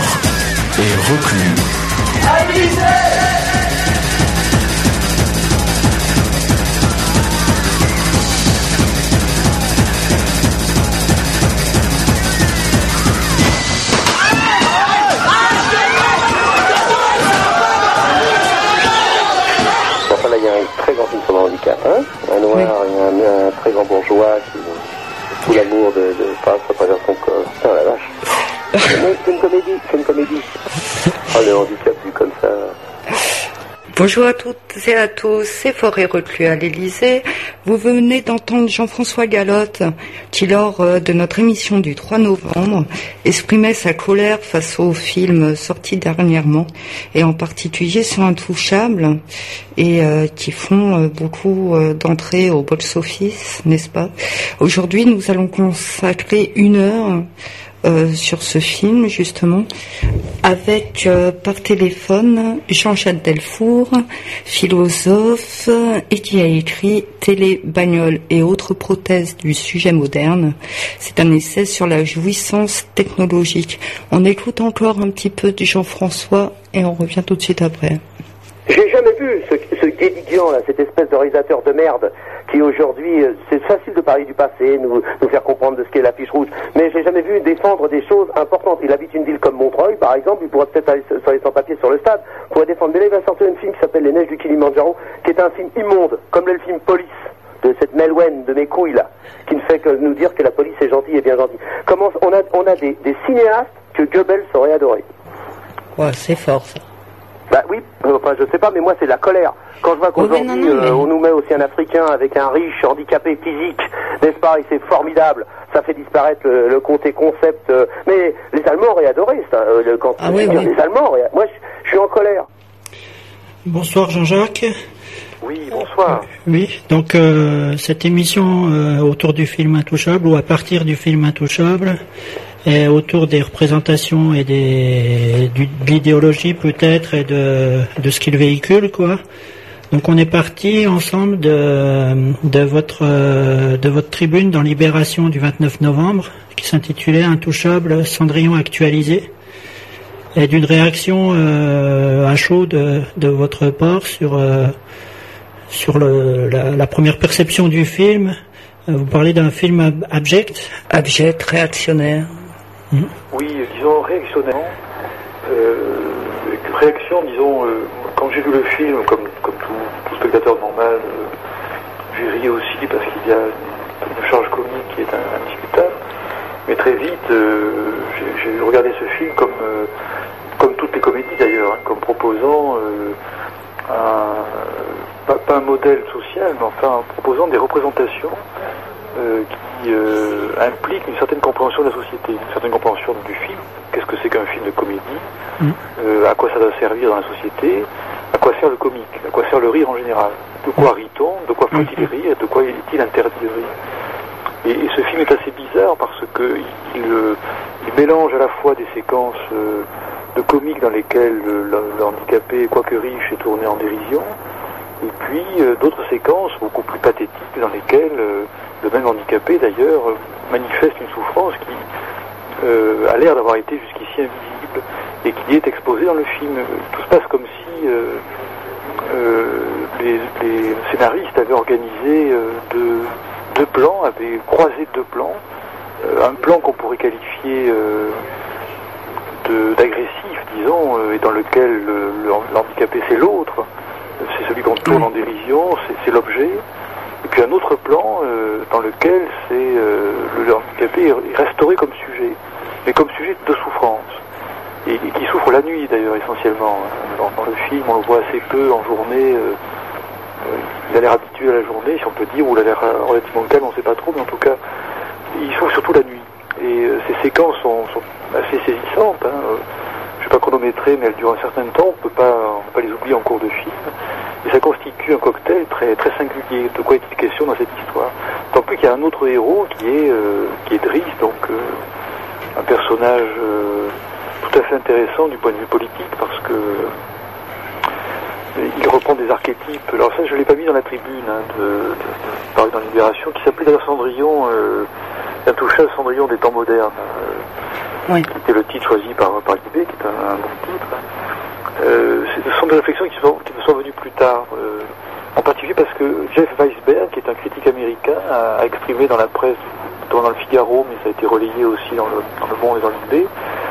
et reclus. Enfin là il y a un très grand film sur le handicap, hein, un noir et un très grand bourgeois qui tout l'amour de passe à travers son corps. Putain la vache. C'est une comédie. Oh le handicap vu comme ça. Bonjour à toutes et à tous, c'est Forêt Reclus à l'Élysée. Vous venez d'entendre Jean-François Galotte qui, lors de notre émission du 3 novembre, exprimait sa colère face aux films sortis dernièrement, et en particulier sur Intouchables, et qui font beaucoup d'entrées au box-office, n'est-ce pas? Aujourd'hui, nous allons consacrer 1 heure sur ce film, justement, avec par téléphone Jean-Jacques Delfour, philosophe, et qui a écrit Télé, bagnole et autres prothèses du sujet moderne. C'est un essai sur la jouissance technologique. On écoute encore un petit peu du Jean-François et on revient tout de suite après. J'ai jamais vu ce Guédiguian là, cette espèce de réalisateur de merde qui aujourd'hui, c'est facile de parler du passé, nous faire comprendre de ce qu'est la fiche rouge, mais j'ai jamais vu défendre des choses importantes. Il habite une ville comme Montreuil, par exemple, il pourrait peut-être aller sans papier sur le stade, pourrait défendre. Mais là, il va sortir un film qui s'appelle Les Neiges du Kilimandjaro, qui est un film immonde, comme le film Police, de cette Melwen de mes couilles là, qui ne fait que nous dire que la police est gentille et bien gentille. Comment on a des cinéastes que Goebbels aurait adoré. Ouais, c'est fort ça. Bah oui, enfin je sais pas, mais moi c'est la colère. Quand je vois qu'aujourd'hui on nous met aussi un Africain avec un riche handicapé physique, n'est-ce pas, et c'est formidable, ça fait disparaître le côté concept. Mais les Allemands auraient adoré ça. Les Allemands, moi je suis en colère. Bonsoir Jean-Jacques. Oui, bonsoir. Oui, donc cette émission autour du film Intouchable, ou à partir du film Intouchable, et autour des représentations et de l'idéologie peut-être et de ce qu'il véhicule, quoi. Donc on est parti ensemble de votre tribune dans Libération du 29 novembre qui s'intitulait Intouchable, Cendrillon actualisé, et d'une réaction à chaud de votre part sur la première perception du film. Vous parlez d'un film abject, réactionnaire. Oui, disons réactionnaire. Réaction, disons, quand j'ai vu le film, comme tout spectateur normal, j'ai ri aussi parce qu'il y a une charge comique qui est indiscutable. Mais très vite, j'ai regardé ce film comme toutes les comédies d'ailleurs, hein, comme proposant pas un modèle social, mais enfin proposant des représentations qui impliquent une certaine compréhension de la société, une certaine compréhension du film. Qu'est-ce que c'est qu'un film de comédie, à quoi ça doit servir dans la société, à quoi sert le comique, à quoi sert le rire en général, de quoi rit-on, de quoi faut-il rire, de quoi est-il interdit de rire. Et ce film est assez bizarre parce que il mélange à la fois des séquences de comiques dans lesquelles le handicapé, quoique riche, est tourné en dérision, et puis d'autres séquences beaucoup plus pathétiques dans lesquelles le même handicapé d'ailleurs manifeste une souffrance qui a l'air d'avoir été jusqu'ici invisible et qui est exposée dans le film. Tout se passe comme si les scénaristes avaient organisé deux plans, avaient croisé 2 plans, un plan qu'on pourrait qualifier d'agressif, disons, et dans lequel l'handicapé c'est l'autre, c'est celui qu'on tourne en dérision, c'est l'objet, et puis un autre plan dans lequel c'est le handicapé est restauré comme sujet, mais comme sujet de souffrance, et qui souffre la nuit d'ailleurs essentiellement. Dans le film on le voit assez peu en journée, il a l'air habitué à la journée si on peut dire, ou il a l'air relativement calme, on ne sait pas trop, mais en tout cas il souffre surtout la nuit. Et ces séquences sont assez saisissantes, hein. Je ne vais pas chronométrer, mais elles durent un certain temps, on ne peut pas les oublier en cours de film. Et ça constitue un cocktail très, très singulier. De quoi est-il question dans cette histoire? Tant plus qu'il y a un autre héros qui est Driss, donc un personnage tout à fait intéressant du point de vue politique, parce que il reprend des archétypes. Alors ça, je ne l'ai pas mis dans la tribune, paru dans Libération, qui s'appelait d'ailleurs Cendrillon, Intouchable, Cendrillon des temps modernes. Oui. qui était le titre choisi par Libé, qui est un bon titre. Ce sont des réflexions qui me sont venues plus tard, en particulier parce que Jeff Weisberg, qui est un critique américain, a exprimé dans la presse, notamment dans le Figaro, mais ça a été relayé aussi dans le Monde et dans Libé,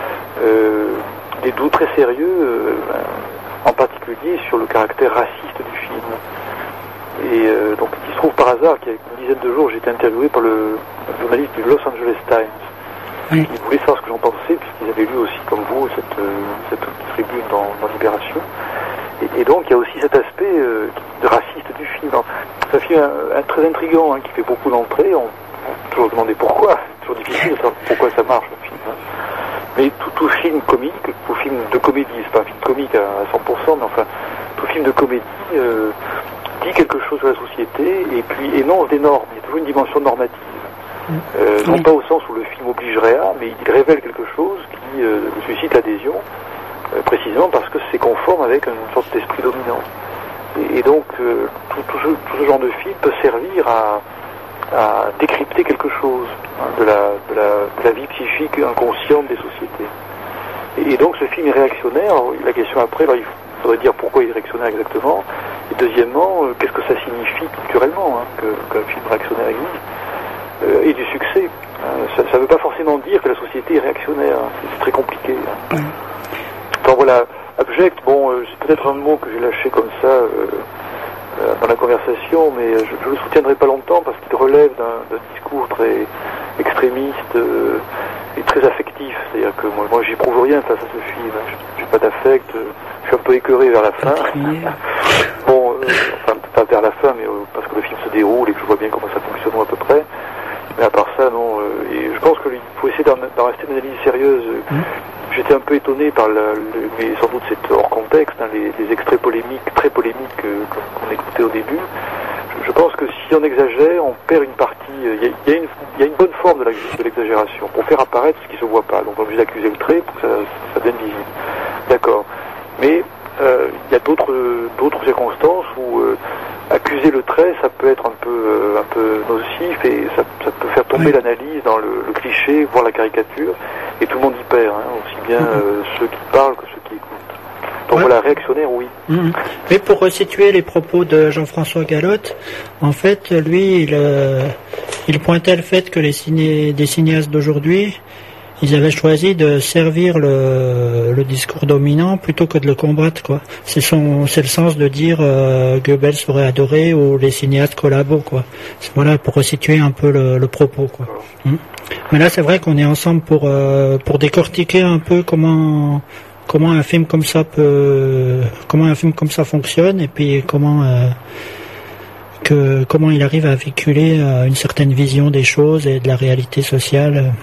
des doutes très sérieux, en particulier sur le caractère raciste du film. Et donc il se trouve par hasard qu'il y a une dizaine de jours, j'ai été interviewé par le journaliste du Los Angeles Times. Oui. Ils voulaient savoir ce que j'en pensais, puisqu'ils avaient lu aussi, comme vous, cette tribune dans Libération. Et donc, il y a aussi cet aspect raciste du film. Alors, c'est un film très intriguant, qui fait beaucoup d'entrées. On peut toujours se demander pourquoi. C'est toujours difficile de savoir pourquoi ça marche, le film. Mais tout film comique, tout film de comédie, c'est pas un film comique à 100%, mais enfin, tout film de comédie dit quelque chose sur la société, et puis énonce des normes. Il y a toujours une dimension normative. Non pas au sens où le film obligerait à, mais il révèle quelque chose qui suscite l'adhésion, précisément parce que c'est conforme avec une sorte d'esprit dominant. Et donc tout ce genre de film peut servir à décrypter quelque chose de la vie psychique inconsciente des sociétés. Et donc ce film est réactionnaire. Alors, la question après, alors, il faudrait dire pourquoi il est réactionnaire exactement. Et deuxièmement, qu'est-ce que ça signifie culturellement qu'un film réactionnaire existe. Et du succès. Ça ne veut pas forcément dire que la société est réactionnaire. C'est très compliqué. Enfin voilà, abject, c'est peut-être un mot que j'ai lâché comme ça dans la conversation, mais je ne le soutiendrai pas longtemps parce qu'il relève d'un discours très extrémiste et très affectif. C'est-à-dire que moi j'éprouve rien face à ce film. J'ai pas d'affect, je suis un peu écœuré vers la fin. Enfin pas vers la fin, mais parce que le film se déroule et que je vois bien comment ça fonctionne à peu près. Mais à part ça, non. Et je pense qu'il faut essayer d'en rester une analyse sérieuse. J'étais un peu étonné par mais sans doute c'est hors contexte, les extraits très polémiques qu'on écoutait au début. Je pense que si on exagère, on perd une partie. Il y a une bonne forme de l'exagération pour faire apparaître ce qui se voit pas. Donc on est obligé d'accuser le trait pour que ça devienne visible. D'accord. Mais il y a d'autres circonstances où accuser le trait, ça peut être un peu nocif et ça peut faire tomber l'analyse dans le cliché, voire la caricature, et tout le monde y perd, aussi bien ceux qui parlent que ceux qui écoutent. Donc voilà, réactionnaire, oui. Mais pour resituer les propos de Jean-François Galotte, en fait, lui, il pointait le fait que des cinéastes d'aujourd'hui, ils avaient choisi de servir le discours dominant plutôt que de le combattre, quoi. C'est le sens de dire Goebbels aurait adoré ou les cinéastes collabos, quoi. Voilà, pour resituer un peu le propos, quoi. Mais là, c'est vrai qu'on est ensemble pour décortiquer un peu comment un film comme ça fonctionne et puis comment il arrive à véhiculer une certaine vision des choses et de la réalité sociale.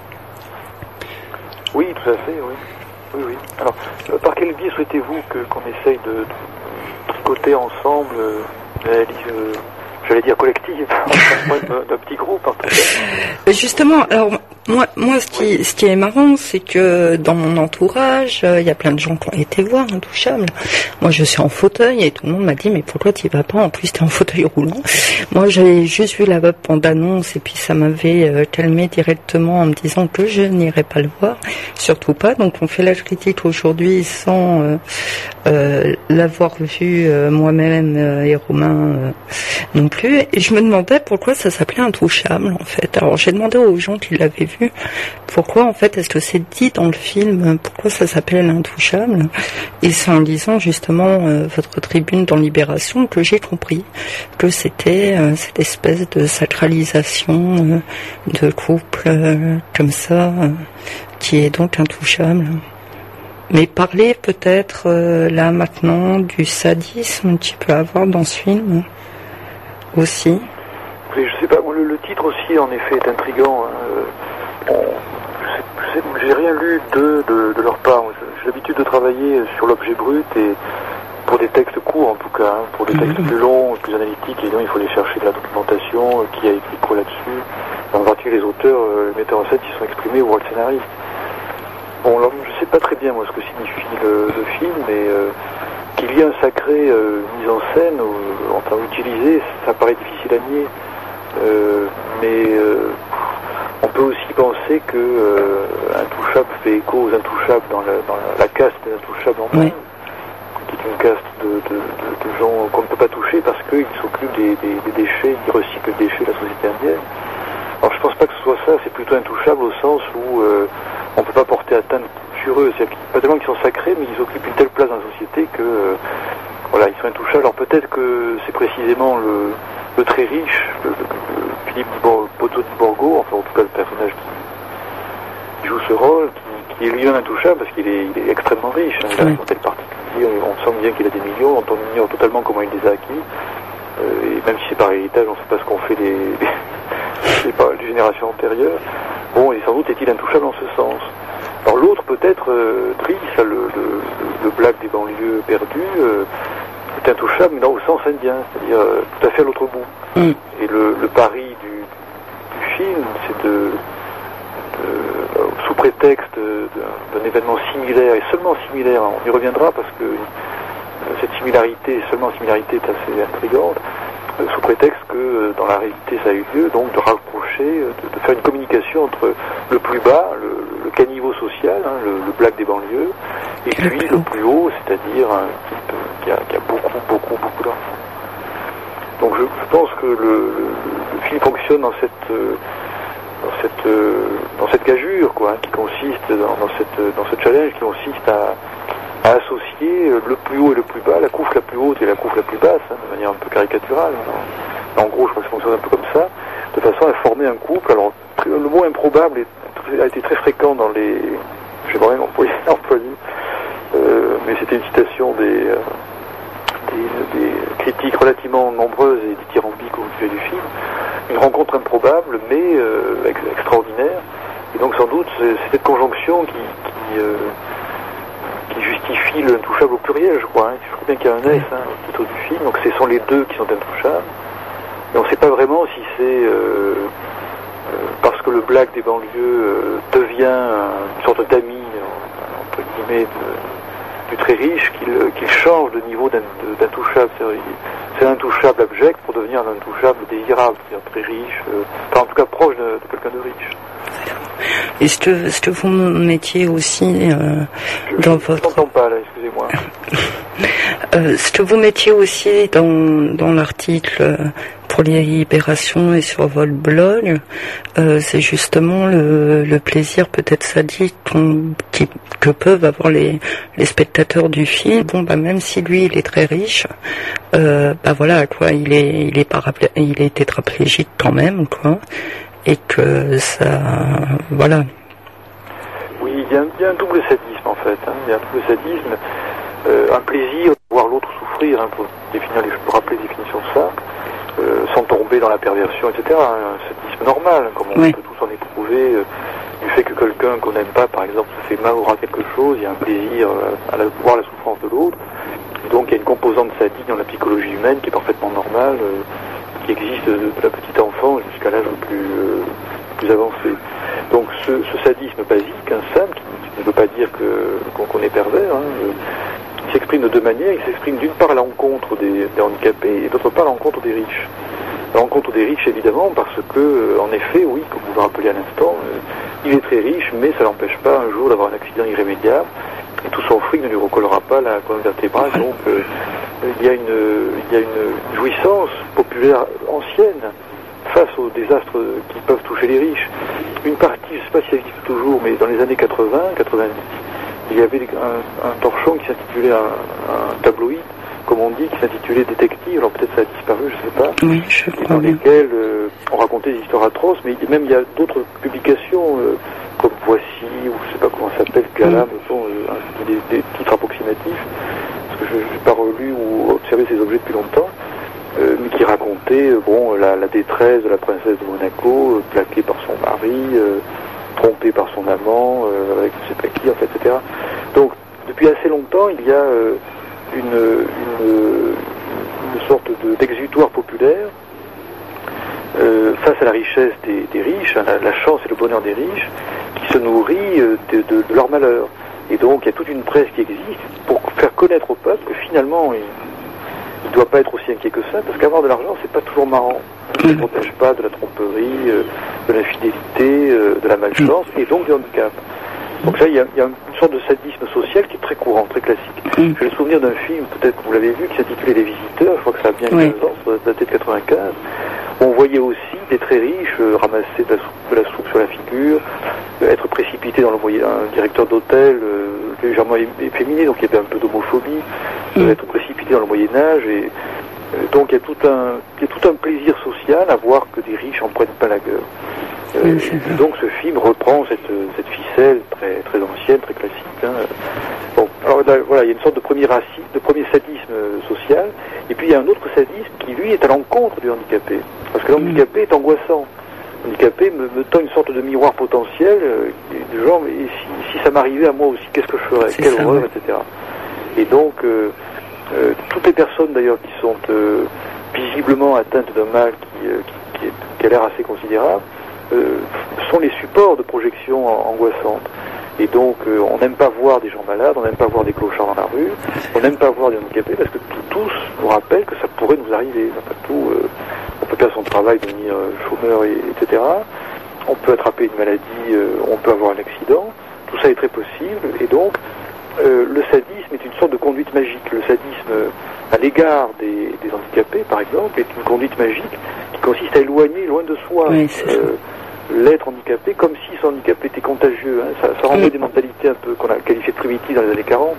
Oui, tout à fait, oui. Alors, par quel biais souhaitez-vous qu'on essaye de tricoter ensemble l'analyse, j'allais dire collective, d'un petit groupe, en tout cas. Justement, alors moi ce qui est marrant, c'est que dans mon entourage, il y a plein de gens qui ont été voir Intouchables. Moi, je suis en fauteuil et tout le monde m'a dit mais pourquoi tu y vas pas? En plus, t'es en fauteuil roulant. Moi, j'avais juste vu la bande-annonce et puis ça m'avait calmé directement en me disant que je n'irais pas le voir, surtout pas. Donc, on fait la critique aujourd'hui sans l'avoir vu moi-même et Romain non plus. Et je me demandais pourquoi ça s'appelait Intouchable en fait. Alors, j'ai demandé aux gens qui l'avaient vu pourquoi en fait est-ce que c'est dit dans le film, pourquoi ça s'appelle Intouchable, et c'est en lisant justement votre tribune dans Libération que j'ai compris que c'était cette espèce de sacralisation de couple comme ça qui est donc intouchable. Mais parler peut-être là maintenant du sadisme qu'il peut avoir dans ce film aussi. Oui, je sais pas, le titre aussi en effet est intriguant. J'ai rien lu de leur part. J'ai l'habitude de travailler sur l'objet brut et pour des textes courts en tout cas, pour des textes plus longs, plus analytiques, évidemment il faut aller chercher de la documentation, qui a écrit quoi là-dessus, en particulier les auteurs, les metteurs en scène qui sont exprimés ou le scénariste. Bon, alors, je sais pas très bien moi ce que signifie le film, mais qu'il y ait un sacré mise en scène, enfin utilisé, ça paraît difficile à nier. Mais On peut aussi penser que Intouchable fait écho aux Intouchables dans la caste des Intouchables en Inde, qui est une caste de gens qu'on ne peut pas toucher parce qu'ils s'occupent des déchets, ils recyclent les déchets de la société indienne. Alors je pense pas que ce soit ça, c'est plutôt Intouchable au sens où on ne peut pas porter atteinte sur eux. C'est pas tellement qu'ils sont sacrés, mais ils occupent une telle place dans la société que voilà, ils sont intouchables. Alors peut-être que c'est précisément le très riche, le Philippe Poteau de Borgo, enfin en tout cas le personnage qui joue ce rôle, qui est lui-même intouchable parce qu'il est extrêmement riche. Hein, il a un tel particulier, on sent bien qu'il a des millions, on ignore totalement comment il les a acquis. Et même si c'est par héritage, on ne sait pas ce qu'ont fait les générations antérieures. Bon, et sans doute est-il intouchable en ce sens. Alors l'autre peut-être, Driss, le black des banlieues perdues, est intouchable, mais non, au sens indien, c'est-à-dire tout à fait à l'autre bout. Et le pari du film, c'est sous prétexte d'un événement similaire, et seulement similaire, on y reviendra parce que cette similarité est assez intrigante, sous prétexte que dans la réalité ça a eu lieu, donc de rapprocher, de faire une communication entre le plus bas, le caniveau social, hein, le black des banlieues, et puis le plus haut, c'est-à-dire un type qui a beaucoup d'enfants. Donc je pense que le film fonctionne dans cette gageure, quoi, hein, qui consiste dans ce challenge qui consiste à associer le plus haut et le plus bas, la couche la plus haute et la couche la plus basse, hein, de manière un peu caricaturale. En gros, je crois que ça fonctionne un peu comme ça, de façon à former un couple. Alors, le mot improbable a été très fréquent dans les... J'aimerais employer, mais c'était une citation des critiques relativement nombreuses et dithyrambiques au sujet du film. Une rencontre improbable, mais extraordinaire. Et donc, sans doute, c'est cette conjonction qui justifie l'intouchable au pluriel, je crois. Hein. Je crois bien qu'il y a un S au titre du film, donc ce sont les deux qui sont intouchables. Et on ne sait pas vraiment si c'est parce que le black des banlieues devient une sorte d'ami, entre guillemets, du très riche, qu'il change de niveau d'intouchable. C'est l'intouchable abject pour devenir un intouchable désirable, c'est-à-dire très riche, enfin en tout cas proche de quelqu'un de riche. Est-ce que vous mettiez aussi dans votre... Je n'entends pas là, excusez-moi. Ce que vous mettiez aussi dans l'article pour les Libérations et sur votre blog, c'est justement le plaisir peut-être sadique que peuvent avoir les spectateurs du film. Bon, bah même si lui il est très riche, bah voilà quoi, il est tétraplégique quand même quoi. Et que ça... Voilà. Oui, il y a un double sadisme en fait. Hein. Il y a un double sadisme, un plaisir de voir l'autre souffrir, hein, pour rappeler la définition de ça, sans tomber dans la perversion, etc. Un sadisme normal, comme on peut tous en éprouver, du fait que quelqu'un qu'on n'aime pas, par exemple, se fait mal ou aura quelque chose, il y a un plaisir à voir la souffrance de l'autre. Donc il y a une composante sadique dans la psychologie humaine qui est parfaitement normale, qui existe de la petite enfance jusqu'à l'âge le plus avancé. Donc ce sadisme basique, simple, qui ne veut pas dire qu'on est pervers, il s'exprime de deux manières. Il s'exprime d'une part à l'encontre des handicapés et d'autre part à l'encontre des riches. À l'encontre des riches évidemment parce que, en effet, oui, comme vous le rappelez à l'instant, il est très riche, mais ça n'empêche pas un jour d'avoir un accident irrémédiable et tout son fric ne lui recollera pas la colonne vertébrale. Donc il y a une jouissance populaire ancienne face aux désastres qui peuvent toucher les riches. Une partie, je ne sais pas si ça existe toujours, mais dans les années 80, 90, il y avait un torchon qui s'intitulait un tabloïd, comme on dit, qui s'intitulait Détective. Alors peut-être ça a disparu, je ne sais pas. Oui, je crois. Dans lesquels on racontait des histoires atroces, mais même il y a d'autres publications comme Voici, ou je ne sais pas comment ça s'appelle, Galam, des titres approximatifs, parce que je n'ai pas relu ou observé ces objets depuis longtemps, mais qui racontaient la détresse de la princesse de Monaco, plaquée par son mari, trompée par son amant, avec je ne sais pas qui, en fait, etc. Donc, depuis assez longtemps, il y a une sorte d'exutoire populaire face à la richesse des riches, hein, la chance et le bonheur des riches, qui se nourrit de leur malheur. Et donc il y a toute une presse qui existe pour faire connaître au peuple que finalement il ne doit pas être aussi inquiet que ça, parce qu'avoir de l'argent, c'est pas toujours marrant. Ça ne protège pas de la tromperie, de l'infidélité, de la malchance, et donc du handicap. Donc là, il y a une sorte de sadisme social qui est très courant, très classique. J'ai le souvenir d'un film, peut-être que vous l'avez vu, qui s'intitulait Les Visiteurs, je crois que ça a bien 15 ans, ça doit dater de 95, où on voyait aussi des très riches ramasser de la soupe sur la figure, être précipités dans un directeur d'hôtel légèrement efféminé, donc il y avait un peu d'homophobie, être précipité dans le Moyen-Âge, et donc il y a tout un plaisir social à voir que des riches en prennent pas la gueule. Donc ce film reprend cette ficelle très très ancienne, très classique. Hein. Bon, alors là, voilà, il y a une sorte de premier sadisme social, et puis il y a un autre sadisme qui lui est à l'encontre du handicapé, parce que l'handicapé est angoissant. L'handicapé me tend une sorte de miroir potentiel du genre, mais si ça m'arrivait à moi aussi, qu'est-ce que je ferais, quelle horreur, etc. Et donc toutes les personnes d'ailleurs qui sont visiblement atteintes d'un mal qui a l'air assez considérable, sont les supports de projection angoissantes. Et donc, on n'aime pas voir des gens malades, on n'aime pas voir des clochards dans la rue, on n'aime pas voir des handicapés, parce que tous nous rappellent que ça pourrait nous arriver. Après tout, on peut perdre son travail, devenir chômeur, etc. On peut attraper une maladie, on peut avoir un accident. Tout ça est très possible. Et donc, le sadisme est une sorte de conduite magique. Le sadisme à l'égard des handicapés, par exemple, est une conduite magique qui consiste à éloigner loin de soi l'être handicapé, comme si son handicap était contagieux. Hein. Ça renvoie des mentalités un peu qu'on a qualifiées de primitives dans les années 40,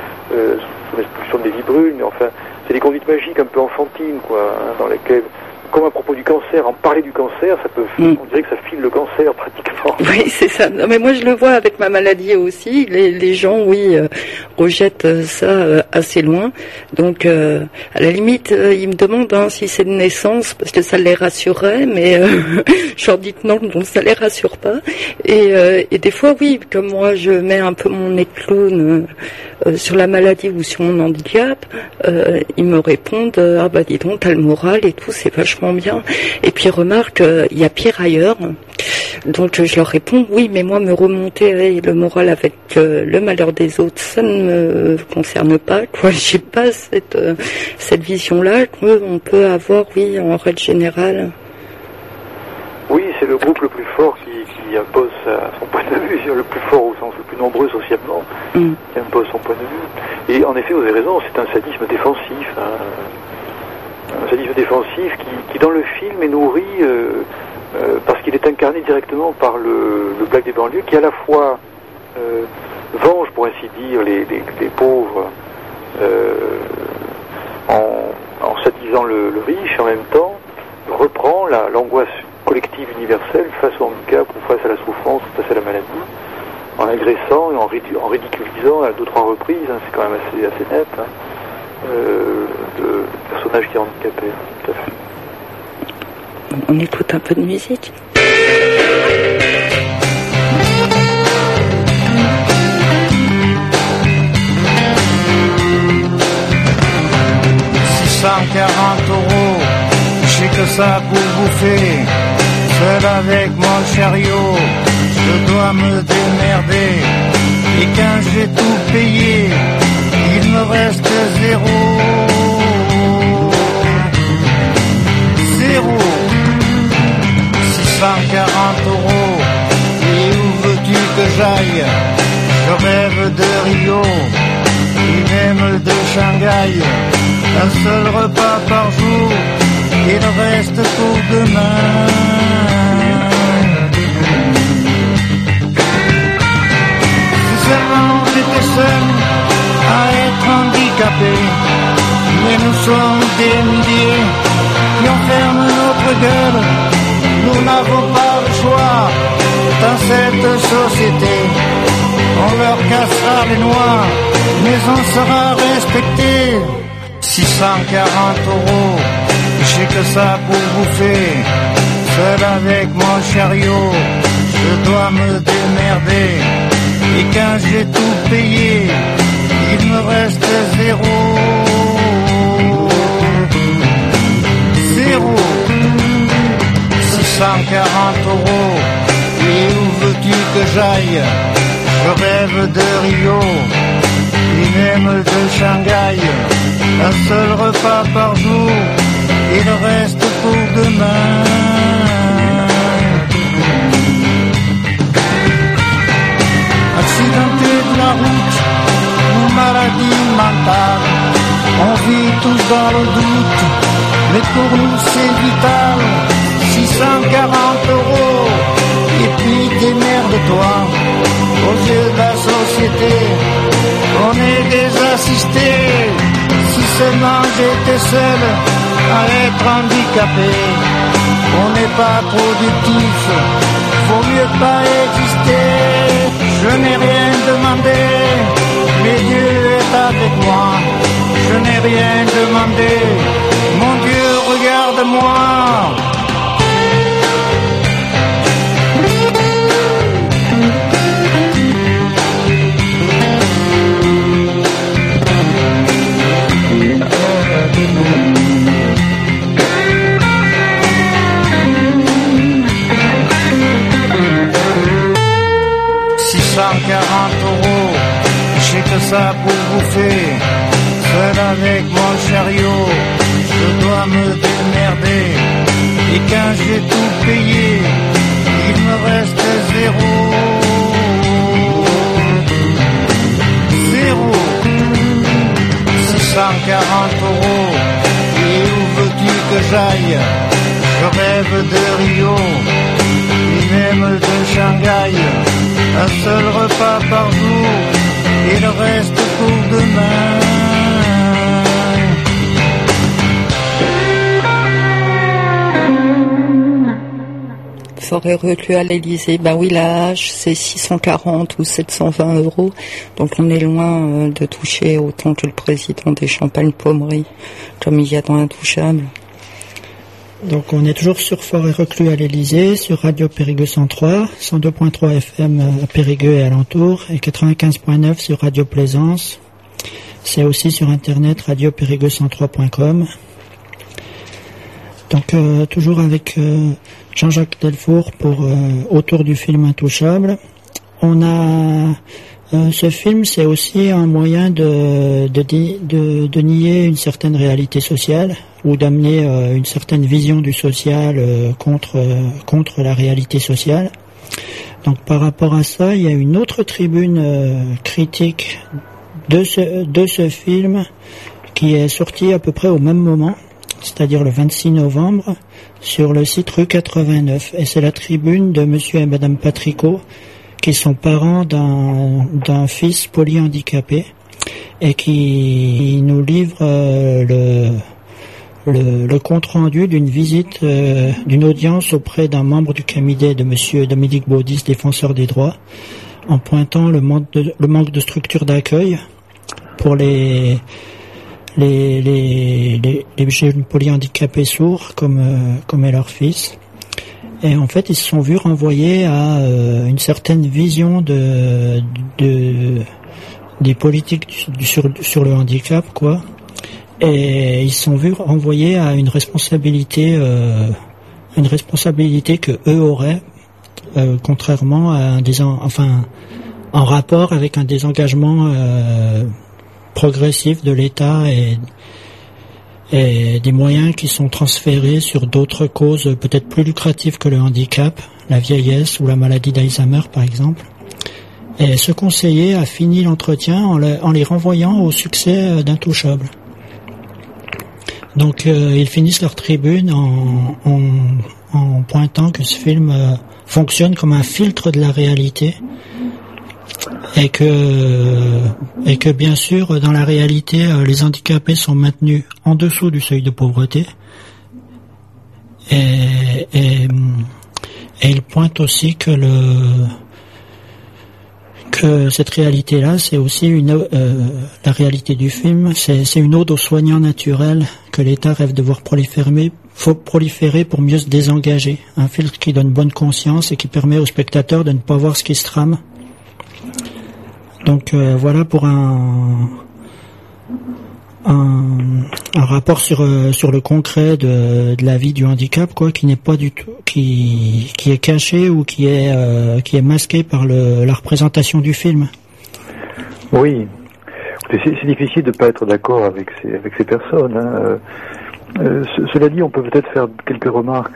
sous l'expulsion des vibrules, mais enfin, c'est des conduites magiques un peu enfantines, quoi, hein, dans lesquelles, comme à propos du cancer, en parler du cancer, ça peut, on dirait que ça file le cancer pratiquement. Oui, c'est ça. Non, mais moi je le vois avec ma maladie aussi. Les gens, rejettent ça assez loin. Donc, à la limite, ils me demandent si c'est de naissance, parce que ça les rassurerait, mais je leur dis que non, donc ça les rassure pas. Et des fois, oui, comme moi, je mets un peu mon nez de clown sur la maladie ou sur mon handicap, ils me répondent ah bah dis donc, t'as le moral et tout, c'est vachement bien. Et puis remarque, il y a pire ailleurs. Donc je leur réponds oui, mais moi me remonter le moral avec le malheur des autres, ça ne me concerne pas. Quoi, j'ai pas cette vision-là qu'on peut avoir, oui, en règle générale. Oui, c'est le groupe le plus fort qui impose son point de vue, le plus fort au sens le plus nombreux socialement, qui impose son point de vue. Et en effet, vous avez raison, c'est un sadisme défensif. Un sadisme défensif qui dans le film est nourri parce qu'il est incarné directement par le black des banlieues, qui à la fois venge, pour ainsi dire, les pauvres en sadisant le riche, en même temps reprend l'angoisse collective universelle face au handicap ou face à la souffrance ou face à la maladie, en agressant et en ridiculisant à 2-3 reprises, hein, c'est quand même assez net, hein, le personnage qui est handicapé. Tout à fait. On écoute un peu de musique. €640, j'ai que ça pour bouffer. Seul avec mon chariot, je dois me démerder. Et quand j'ai tout payé, il me reste 0. €640. Et où veux-tu que j'aille? Je rêve de Rio, et même de Shanghai. Un seul repas par jour, il reste pour demain. Si seulement j'étais seul à être handicapé, mais nous sommes des milliers qui enferment notre gueule. Nous n'avons pas le choix dans cette société. On leur cassera les noix, mais on sera respecté. 640 €, j'ai que ça pour bouffer. Seul avec mon chariot, je dois me démerder. Et quand j'ai tout payé, il me reste 0. 640 €. Et où veux-tu que j'aille? Je rêve de Rio, et même de Shanghai. un seul repas par jour et le reste pour demain. Accidenté de la route, ou maladie mentale, on vit tous dans le doute, mais pour nous c'est vital. 640 €, et puis démerde-toi, aux yeux de la société, on est des assistés. Si seulement j'étais seul à être handicapé, on n'est pas productif, vaut mieux pas exister. Je n'ai rien demandé, mais Dieu est avec moi. Je n'ai rien demandé, mon Dieu regarde-moi. 640 €, j'ai que ça pour bouffer. Seul avec mon chariot, je dois me démerder. Et quand j'ai tout payé, il me reste 0. 640 €, et où veux-tu que j'aille? Je rêve de Rio, et même de Shanghai. Un seul repas par jour, et le reste pour demain. Forêt reclus à l'Élysée, ben oui, la hache c'est 640 ou 720 €, donc on est loin de toucher autant que le président des Champagne-Pommery, comme il y a dans Intouchable. Donc on est toujours sur Forêt reclus à l'Élysée, sur Radio Périgueux 103, 102.3 FM à Périgueux et alentour, et 95.9 sur Radio Plaisance. C'est aussi sur internet radiopérigueux103.com. Donc toujours avec Jean-Jacques Delfour pour autour du film Intouchable. On a ce film, c'est aussi un moyen de nier une certaine réalité sociale ou d'amener une certaine vision du social contre la réalité sociale. Donc par rapport à ça, il y a une autre tribune critique de ce film qui est sortie à peu près au même moment, c'est-à-dire le 26 novembre, sur le site rue 89. Et c'est la tribune de monsieur et madame Patricot, qui sont parents d'un fils polyhandicapé, et qui nous livrent le compte-rendu d'une visite, d'une audience auprès d'un membre du cabinet de monsieur Dominique Baudis, défenseur des droits, en pointant le manque de structure d'accueil pour les jeunes polyhandicapés sourds comme est leur fils. Et en fait, ils se sont vus renvoyer à une certaine vision des politiques sur le handicap, quoi. Et ils se sont vus renvoyer à une responsabilité que eux auraient, contrairement à en rapport avec un désengagement progressif de l'État et des moyens qui sont transférés sur d'autres causes peut-être plus lucratives que le handicap, la vieillesse ou la maladie d'Alzheimer par exemple. Et ce conseiller a fini l'entretien en les renvoyant au succès d'Intouchable. Donc ils finissent leur tribune en pointant que ce film fonctionne comme un filtre de la réalité, et que bien sûr dans la réalité les handicapés sont maintenus en dessous du seuil de pauvreté, et il pointe aussi que cette réalité-là, c'est aussi la réalité du film, c'est une ode aux soignants naturels que l'État rêve de voir proliférer pour mieux se désengager, un filtre qui donne bonne conscience et qui permet aux spectateurs de ne pas voir ce qui se trame. Donc voilà pour un rapport sur le concret de la vie du handicap, quoi, qui n'est pas du tout, qui est caché ou qui est masqué par la représentation du film. Oui, C'est difficile de ne pas être d'accord avec ces personnes. Hein. Cela dit, on peut peut-être faire quelques remarques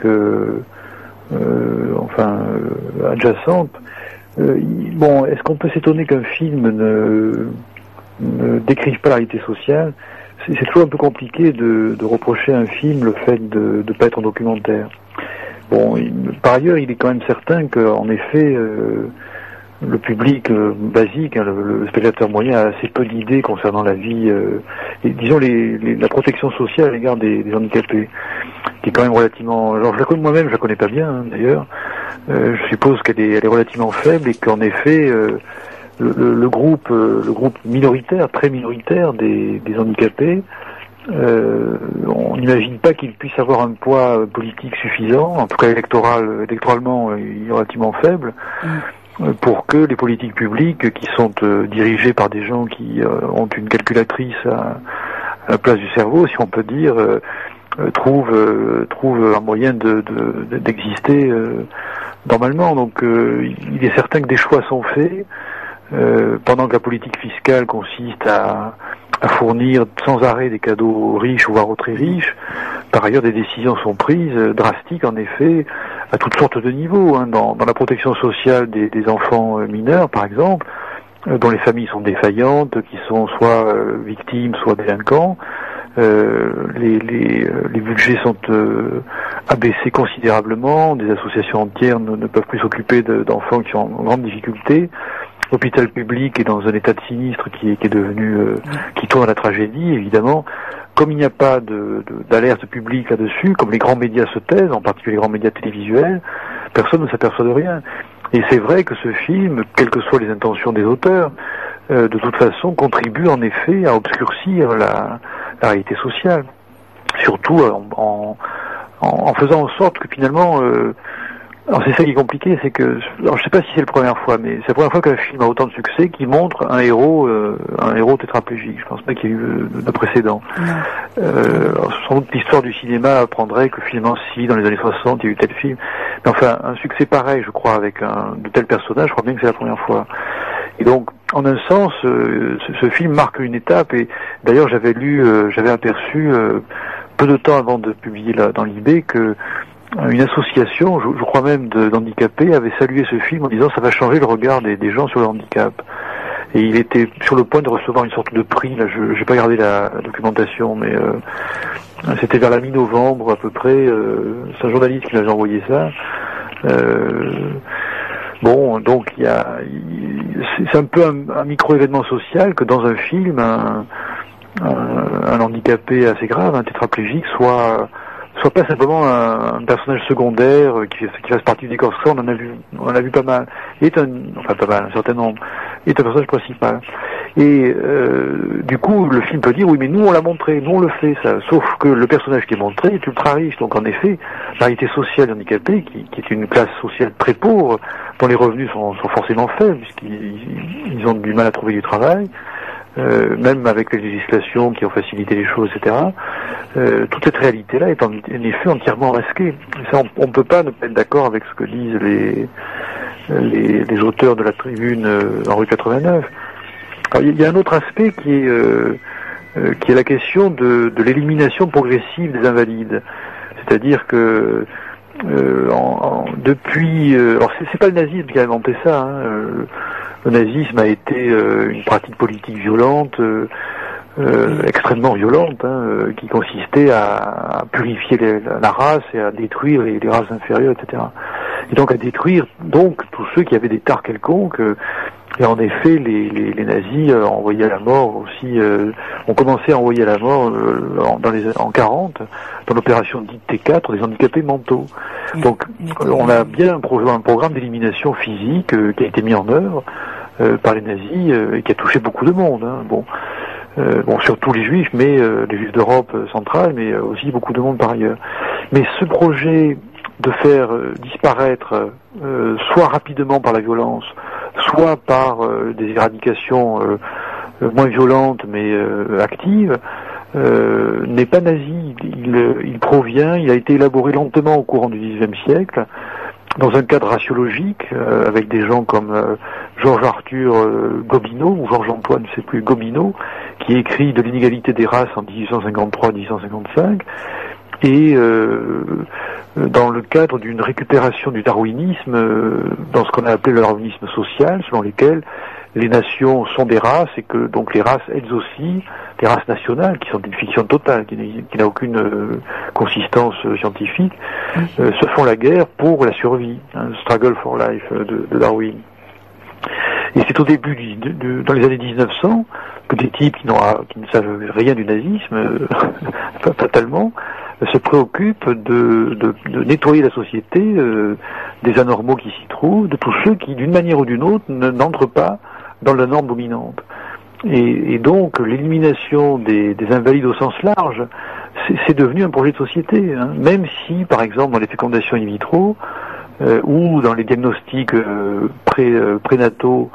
adjacentes. Bon, est-ce qu'on peut s'étonner qu'un film ne décrive pas la réalité sociale? C'est toujours un peu compliqué de reprocher à un film le fait de ne pas être un documentaire. Bon, par ailleurs, il est quand même certain qu'en effet, le public basique, hein, le spectateur moyen, a assez peu d'idées concernant la vie, et, disons la protection sociale à l'égard des handicapés, qui est quand même relativement. Alors moi-même, je la connais pas bien, hein, d'ailleurs. Je suppose qu'elle est relativement faible et qu'en effet, le groupe minoritaire, très minoritaire des handicapés, on n'imagine pas qu'il puisse avoir un poids politique suffisant, en tout cas électoralement, il est relativement faible, pour que les politiques publiques, qui sont dirigées par des gens qui ont une calculatrice à la place du cerveau, si on peut dire, trouvent un moyen d'exister normalement. Donc il est certain que des choix sont faits, pendant que la politique fiscale consiste à fournir sans arrêt des cadeaux aux riches, voire aux très riches. Par ailleurs, des décisions sont prises, drastiques en effet, à toutes sortes de niveaux, hein, dans la protection sociale des enfants mineurs, par exemple, dont les familles sont défaillantes, qui sont soit victimes, soit délinquants. Les budgets sont abaissés considérablement, des associations entières ne peuvent plus s'occuper d'enfants qui sont en grande difficulté. L'hôpital public est dans un état de sinistre qui est devenu, qui tourne à la tragédie, évidemment. Comme il n'y a pas d'alerte publique là-dessus, comme les grands médias se taisent, en particulier les grands médias télévisuels, personne ne s'aperçoit de rien. Et c'est vrai que ce film, quelles que soient les intentions des auteurs, de toute façon, contribue en effet à obscurcir la réalité sociale. Surtout en faisant en sorte que finalement, alors c'est ça qui est compliqué, c'est que, alors je sais pas si c'est la première fois, mais c'est la première fois qu'un film a autant de succès qui montre un héros tétraplégique. Je pense pas qu'il y ait eu de précédent. Sans doute l'histoire du cinéma apprendrait que finalement si dans les années 60 il y a eu tel film, mais enfin un succès pareil, je crois, avec de tels personnages, je crois bien que c'est la première fois. Et donc, en un sens, ce film marque une étape. Et d'ailleurs, j'avais aperçu peu de temps avant de publier dans l'IB que une association, je crois même d'handicapés, avait salué ce film en disant ça va changer le regard des gens sur le handicap. Et il était sur le point de recevoir une sorte de prix. Là, j'ai pas regardé la documentation, mais c'était vers la mi-novembre à peu près. C'est un journaliste qui m'avait envoyé ça. Bon, donc c'est un peu un micro-événement social que dans un film, un handicapé assez grave, un tétraplégique, soit pas simplement un personnage secondaire qui fasse partie du décor. Ça, on en a vu pas mal. Un certain nombre. Il est un personnage principal. Et du coup, le film peut dire, oui, mais nous on l'a montré, nous on le fait, ça. Sauf que le personnage qui est montré est ultra riche. Donc en effet, la réalité sociale handicapée, qui est une classe sociale très pauvre, dont les revenus sont forcément faibles, puisqu'ils ont du mal à trouver du travail, même avec les législations qui ont facilité les choses, etc. Toute cette réalité-là est en effet entièrement masquée. Et ça, on ne peut pas ne pas être d'accord avec ce que disent les auteurs de la tribune en rue 89. Alors, il y a un autre aspect qui est la question de l'élimination progressive des invalides. C'est-à-dire que depuis, alors c'est pas le nazisme qui a inventé ça. Hein, le nazisme a été une pratique politique violente, extrêmement violente, hein, qui consistait à purifier la race et à détruire les races inférieures, etc. Et donc à détruire tous ceux qui avaient des tares quelconques. Et en effet, les nazis envoyaient à la mort aussi, ont commencé à envoyer à la mort en 40, dans l'opération dite T4, des handicapés mentaux. Donc on a bien un programme d'élimination physique qui a été mis en œuvre par les nazis et qui a touché beaucoup de monde. Hein. Bon, surtout les juifs, mais les juifs d'Europe centrale, mais aussi beaucoup de monde par ailleurs. Mais ce projet de faire disparaître, soit rapidement par la violence, soit par des éradications moins violentes mais actives, n'est pas nazi. Il a été élaboré lentement au courant du XIXe siècle dans un cadre raciologique, avec des gens comme Georges Arthur Gobineau, ou Georges-Antoine, je ne sais plus, Gobineau, qui écrit de l'inégalité des races en 1853-1855, et dans le cadre d'une récupération du darwinisme, dans ce qu'on a appelé le darwinisme social, selon lequel les nations sont des races, et que donc les races, elles aussi, les races nationales, qui sont une fiction totale, qui n'a aucune consistance scientifique, se font la guerre pour la survie, struggle for life de Darwin. Et c'est au début, dans les années 1900, que des types qui ne savent rien du nazisme, fatalement, se préoccupent de nettoyer la société des anormaux qui s'y trouvent, de tous ceux qui, d'une manière ou d'une autre, n'entrent pas dans la norme dominante. Et donc, l'élimination des invalides au sens large, c'est devenu un projet de société, hein. Même si, par exemple, dans les fécondations in vitro, ou dans les diagnostics prénataux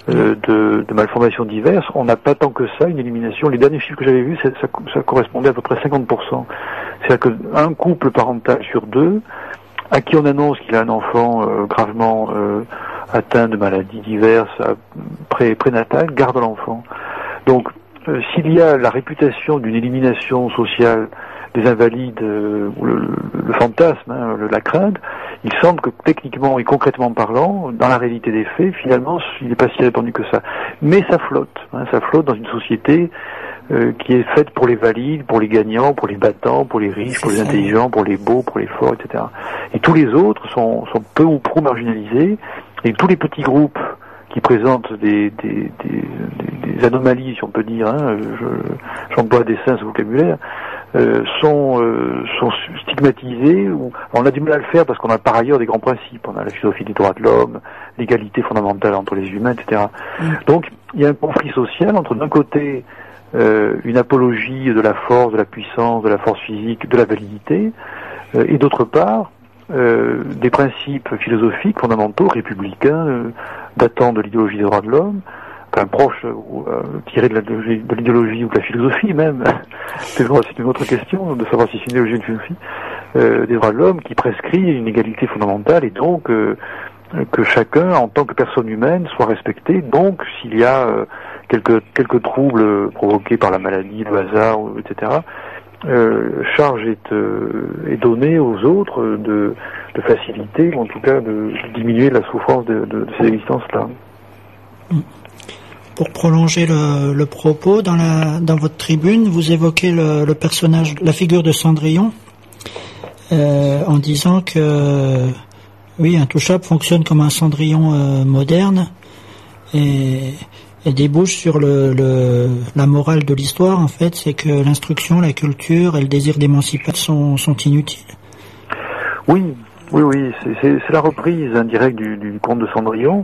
de malformations diverses, on n'a pas tant que ça une élimination. Les derniers chiffres que j'avais vus, ça correspondait à peu près 50%. C'est-à-dire qu'un couple parental sur deux, à qui on annonce qu'il a un enfant gravement atteint de maladies diverses, prénatales, garde l'enfant. Donc, s'il y a la réputation d'une élimination sociale des invalides, ou le fantasme, la crainte, il semble que techniquement et concrètement parlant, dans la réalité des faits, finalement, il n'est pas si répandu que ça. Mais ça flotte dans une société qui est faite pour les valides, pour les gagnants, pour les battants, pour les riches, pour les intelligents, pour les beaux, pour les forts, etc. Et tous les autres sont peu ou prou marginalisés, et tous les petits groupes qui présentent des anomalies, si on peut dire, j'emploie à dessein ce vocabulaire, sont stigmatisés, ou on a du mal à le faire parce qu'on a par ailleurs des grands principes, on a la philosophie des droits de l'homme, l'égalité fondamentale entre les humains, etc. Donc il y a un conflit social entre d'un côté une apologie de la force, de la puissance, de la force physique, de la validité, et d'autre part des principes philosophiques fondamentaux, républicains, datant de l'idéologie des droits de l'homme, enfin proche tiré de l'idéologie ou de la philosophie même. C'est une autre question de savoir si c'est une idéologie ou une philosophie des droits de l'homme qui prescrit une égalité fondamentale, et donc que chacun en tant que personne humaine soit respecté. Donc s'il y a quelques troubles provoqués par la maladie, le hasard, etc., charge est donnée aux autres de faciliter, ou en tout cas de diminuer la souffrance de ces existences-là. Pour prolonger le propos, dans votre tribune, vous évoquez le personnage, la figure de Cendrillon, en disant que oui, Intouchable fonctionne comme un Cendrillon moderne et débouche sur la morale de l'histoire. En fait, c'est que l'instruction, la culture et le désir d'émancipation sont inutiles. Oui, c'est la reprise indirecte du conte de Cendrillon.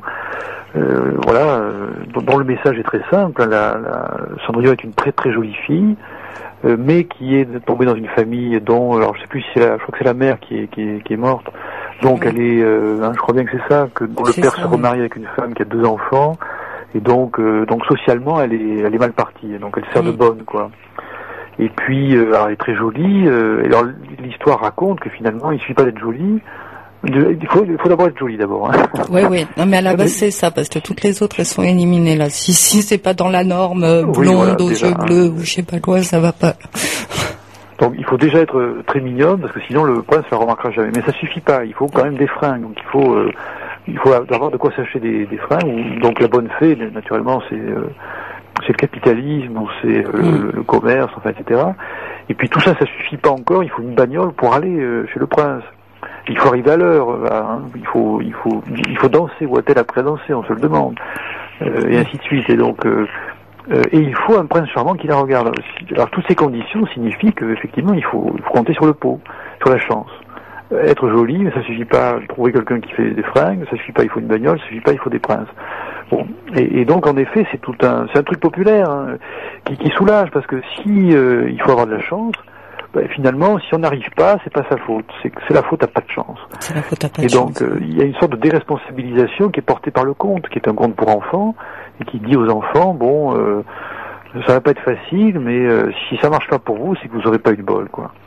Dont le message est très simple. Cendrillon est une très très jolie fille, mais qui est tombée dans une famille dont, alors je sais plus si je crois que c'est la mère qui est morte. Donc elle est, je crois bien que c'est ça, dont le père se remarie avec une femme qui a 2 enfants, et donc socialement elle est mal partie, donc elle sert de bonne, quoi. Et puis alors elle est très jolie. Et alors l'histoire raconte que finalement il suffit pas d'être jolie. Il faut d'abord être jolie d'abord. Hein. Oui. Non, mais à la base c'est ça, parce que toutes les autres elles sont éliminées là. Si c'est pas dans la norme blonde aux yeux bleus ou je sais pas quoi, ça va pas. Donc il faut déjà être très mignonne, parce que sinon le prince ne la remarquera jamais. Mais ça suffit pas. Il faut quand même des fringues. Donc il faut avoir de quoi s'acheter des fringues. Donc la bonne fée, naturellement, c'est le capitalisme, ou c'est le commerce, enfin, etc. Et puis tout ça suffit pas encore. Il faut une bagnole pour aller chez le prince. Il faut arriver à l'heure, il faut danser, ou a-t-elle après danser, on se le demande, et ainsi de suite. Et donc, et il faut un prince charmant qui la regarde. Alors toutes ces conditions signifient qu'effectivement il faut compter sur le pot, sur la chance. Être joli, mais ça suffit pas. Trouver quelqu'un qui fait des fringues, ça suffit pas. Il faut une bagnole, ça suffit pas. Il faut des princes. Bon, et donc en effet c'est un truc populaire, qui soulage, parce que si il faut avoir de la chance. Finalement, si on n'arrive pas, c'est pas sa faute, c'est la faute à pas de chance. C'est la faute à pas de chance. Et donc, il y a une sorte de déresponsabilisation qui est portée par le conte, qui est un conte pour enfants, et qui dit aux enfants, ça va pas être facile, mais si ça marche pas pour vous, c'est que vous aurez pas eu de bol, quoi.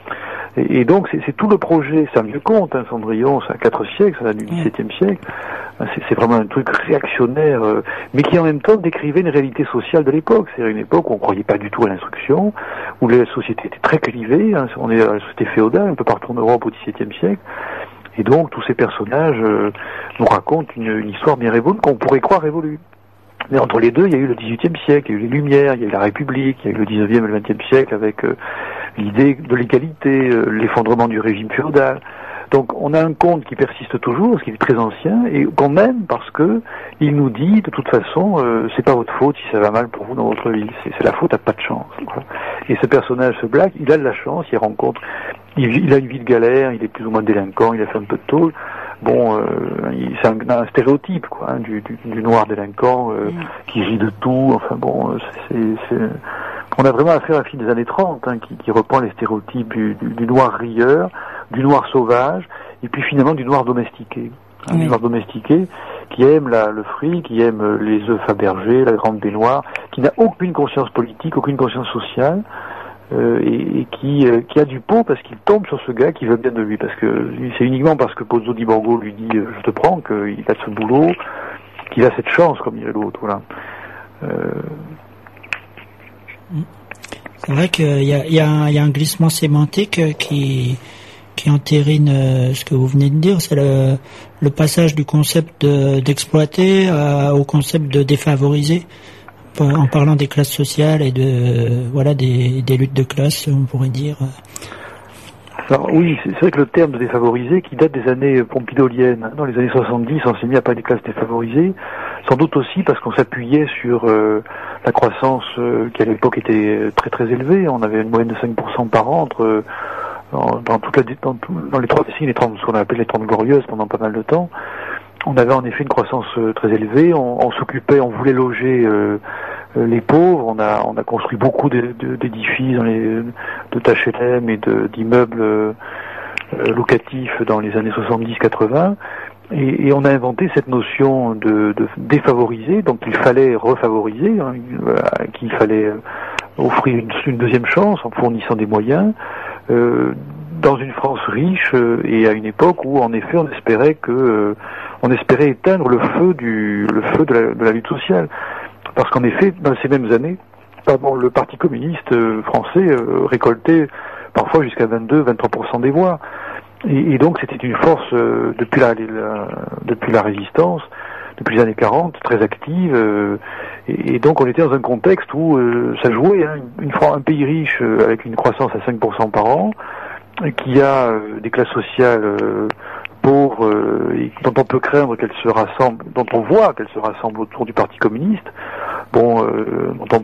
Et donc c'est tout le projet, c'est un vieux conte, hein, Cendrillon, c'est à 4 siècles, ça date du XVIIe siècle. C'est vraiment un truc réactionnaire, mais qui en même temps décrivait une réalité sociale de l'époque. C'est une époque où on croyait pas du tout à l'instruction, où la société était très clivée, hein, on est dans la société féodale, un peu partout en Europe au XVIIe siècle. Et donc tous ces personnages nous racontent une histoire bien révolue, qu'on pourrait croire révolue. Mais entre les deux, il y a eu le XVIIIe siècle, il y a eu les Lumières, il y a eu la République, il y a eu le XIXe et le XXe siècle avec l'idée de l'égalité, l'effondrement du régime féodal. Donc on a un conte qui persiste toujours, ce qui est très ancien, et quand même parce que il nous dit de toute façon, c'est pas votre faute si ça va mal pour vous dans votre vie, c'est la faute à pas de chance. Voilà. Et ce personnage, ce Black, il a de la chance, il rencontre, il a une vie de galère, il est plus ou moins délinquant, il a fait un peu de tôle. Bon, c'est un stéréotype, quoi, hein, du noir délinquant qui rit de tout. Enfin bon, on a vraiment affaire à un film des années 30 hein, qui reprend les stéréotypes du noir rieur, du noir sauvage, et puis finalement du noir domestiqué. Hein, du noir domestiqué qui aime le fric, qui aime les œufs Fabergé, la grande baignoire, qui n'a aucune conscience politique, aucune conscience sociale. Et qui a du pot parce qu'il tombe sur ce gars qui veut bien de lui, parce que c'est uniquement parce que Pozzo di Borgo lui dit je te prends qu'il a ce boulot, qu'il a cette chance comme dirait l'autre. Voilà. C'est vrai qu'il y a un glissement sémantique qui entérine ce que vous venez de dire, c'est le passage du concept d'exploiter au concept de défavoriser. En parlant des classes sociales et des luttes de classe, on pourrait dire. Alors oui, c'est vrai que le terme de défavorisé, qui date des années pompidoliennes, hein, dans les années 70, on s'est mis à parler des classes défavorisées, sans doute aussi parce qu'on s'appuyait sur la croissance qui à l'époque était très très élevée. On avait une moyenne de 5% par an dans les 3 décennies, ce qu'on a appelé les 30 glorieuses pendant pas mal de temps. On avait en effet une croissance très élevée, on s'occupait, on voulait loger les pauvres, on a construit beaucoup d'édifices de HLM et d'immeubles locatifs dans les années 70-80, et on a inventé cette notion de défavoriser, donc il fallait refavoriser, hein, qu'il fallait offrir une deuxième chance en fournissant des moyens, dans une France riche et à une époque où en effet on espérait éteindre le feu de la lutte sociale, parce qu'en effet dans ces mêmes années, le Parti communiste français récoltait parfois jusqu'à 22-23% des voix, et donc c'était une force depuis la résistance, depuis les années 40, très active, et donc on était dans un contexte où ça jouait, hein, un pays riche avec une croissance à 5% par an, qui a des classes sociales pauvres, dont on peut craindre qu'elles se rassemblent, dont on voit qu'elles se rassemblent autour du Parti communiste, dont on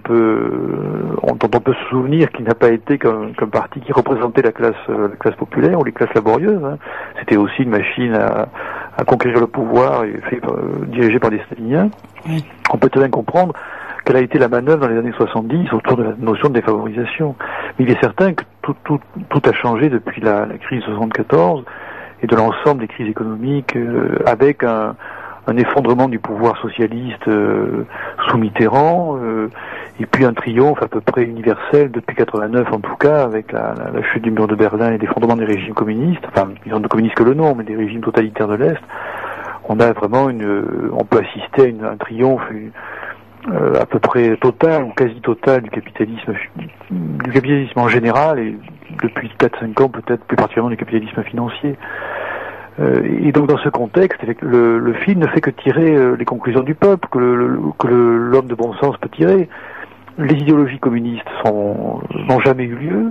peut se souvenir qu'il n'a pas été qu'un parti qui représentait la classe populaire ou les classes laborieuses, hein. C'était aussi une machine à conquérir le pouvoir et dirigée par des staliniens. Oui. On peut très bien comprendre quelle a été la manœuvre dans les années 70 autour de la notion de défavorisation. Mais il est certain que tout a changé depuis la crise de 74 et de l'ensemble des crises économiques, avec un effondrement du pouvoir socialiste sous Mitterrand, et puis un triomphe à peu près universel depuis 89 en tout cas, avec la chute du mur de Berlin et l'effondrement des régimes communistes, enfin ils ont de communistes que le nom, mais des régimes totalitaires de l'Est. On a vraiment on peut assister à un triomphe à peu près total ou quasi total du capitalisme en général, et depuis 4-5 ans peut-être plus particulièrement du capitalisme financier. Et donc dans ce contexte, le film ne fait que tirer les conclusions du peuple, que l'homme de bon sens peut tirer. Les idéologies communistes n'ont jamais eu lieu.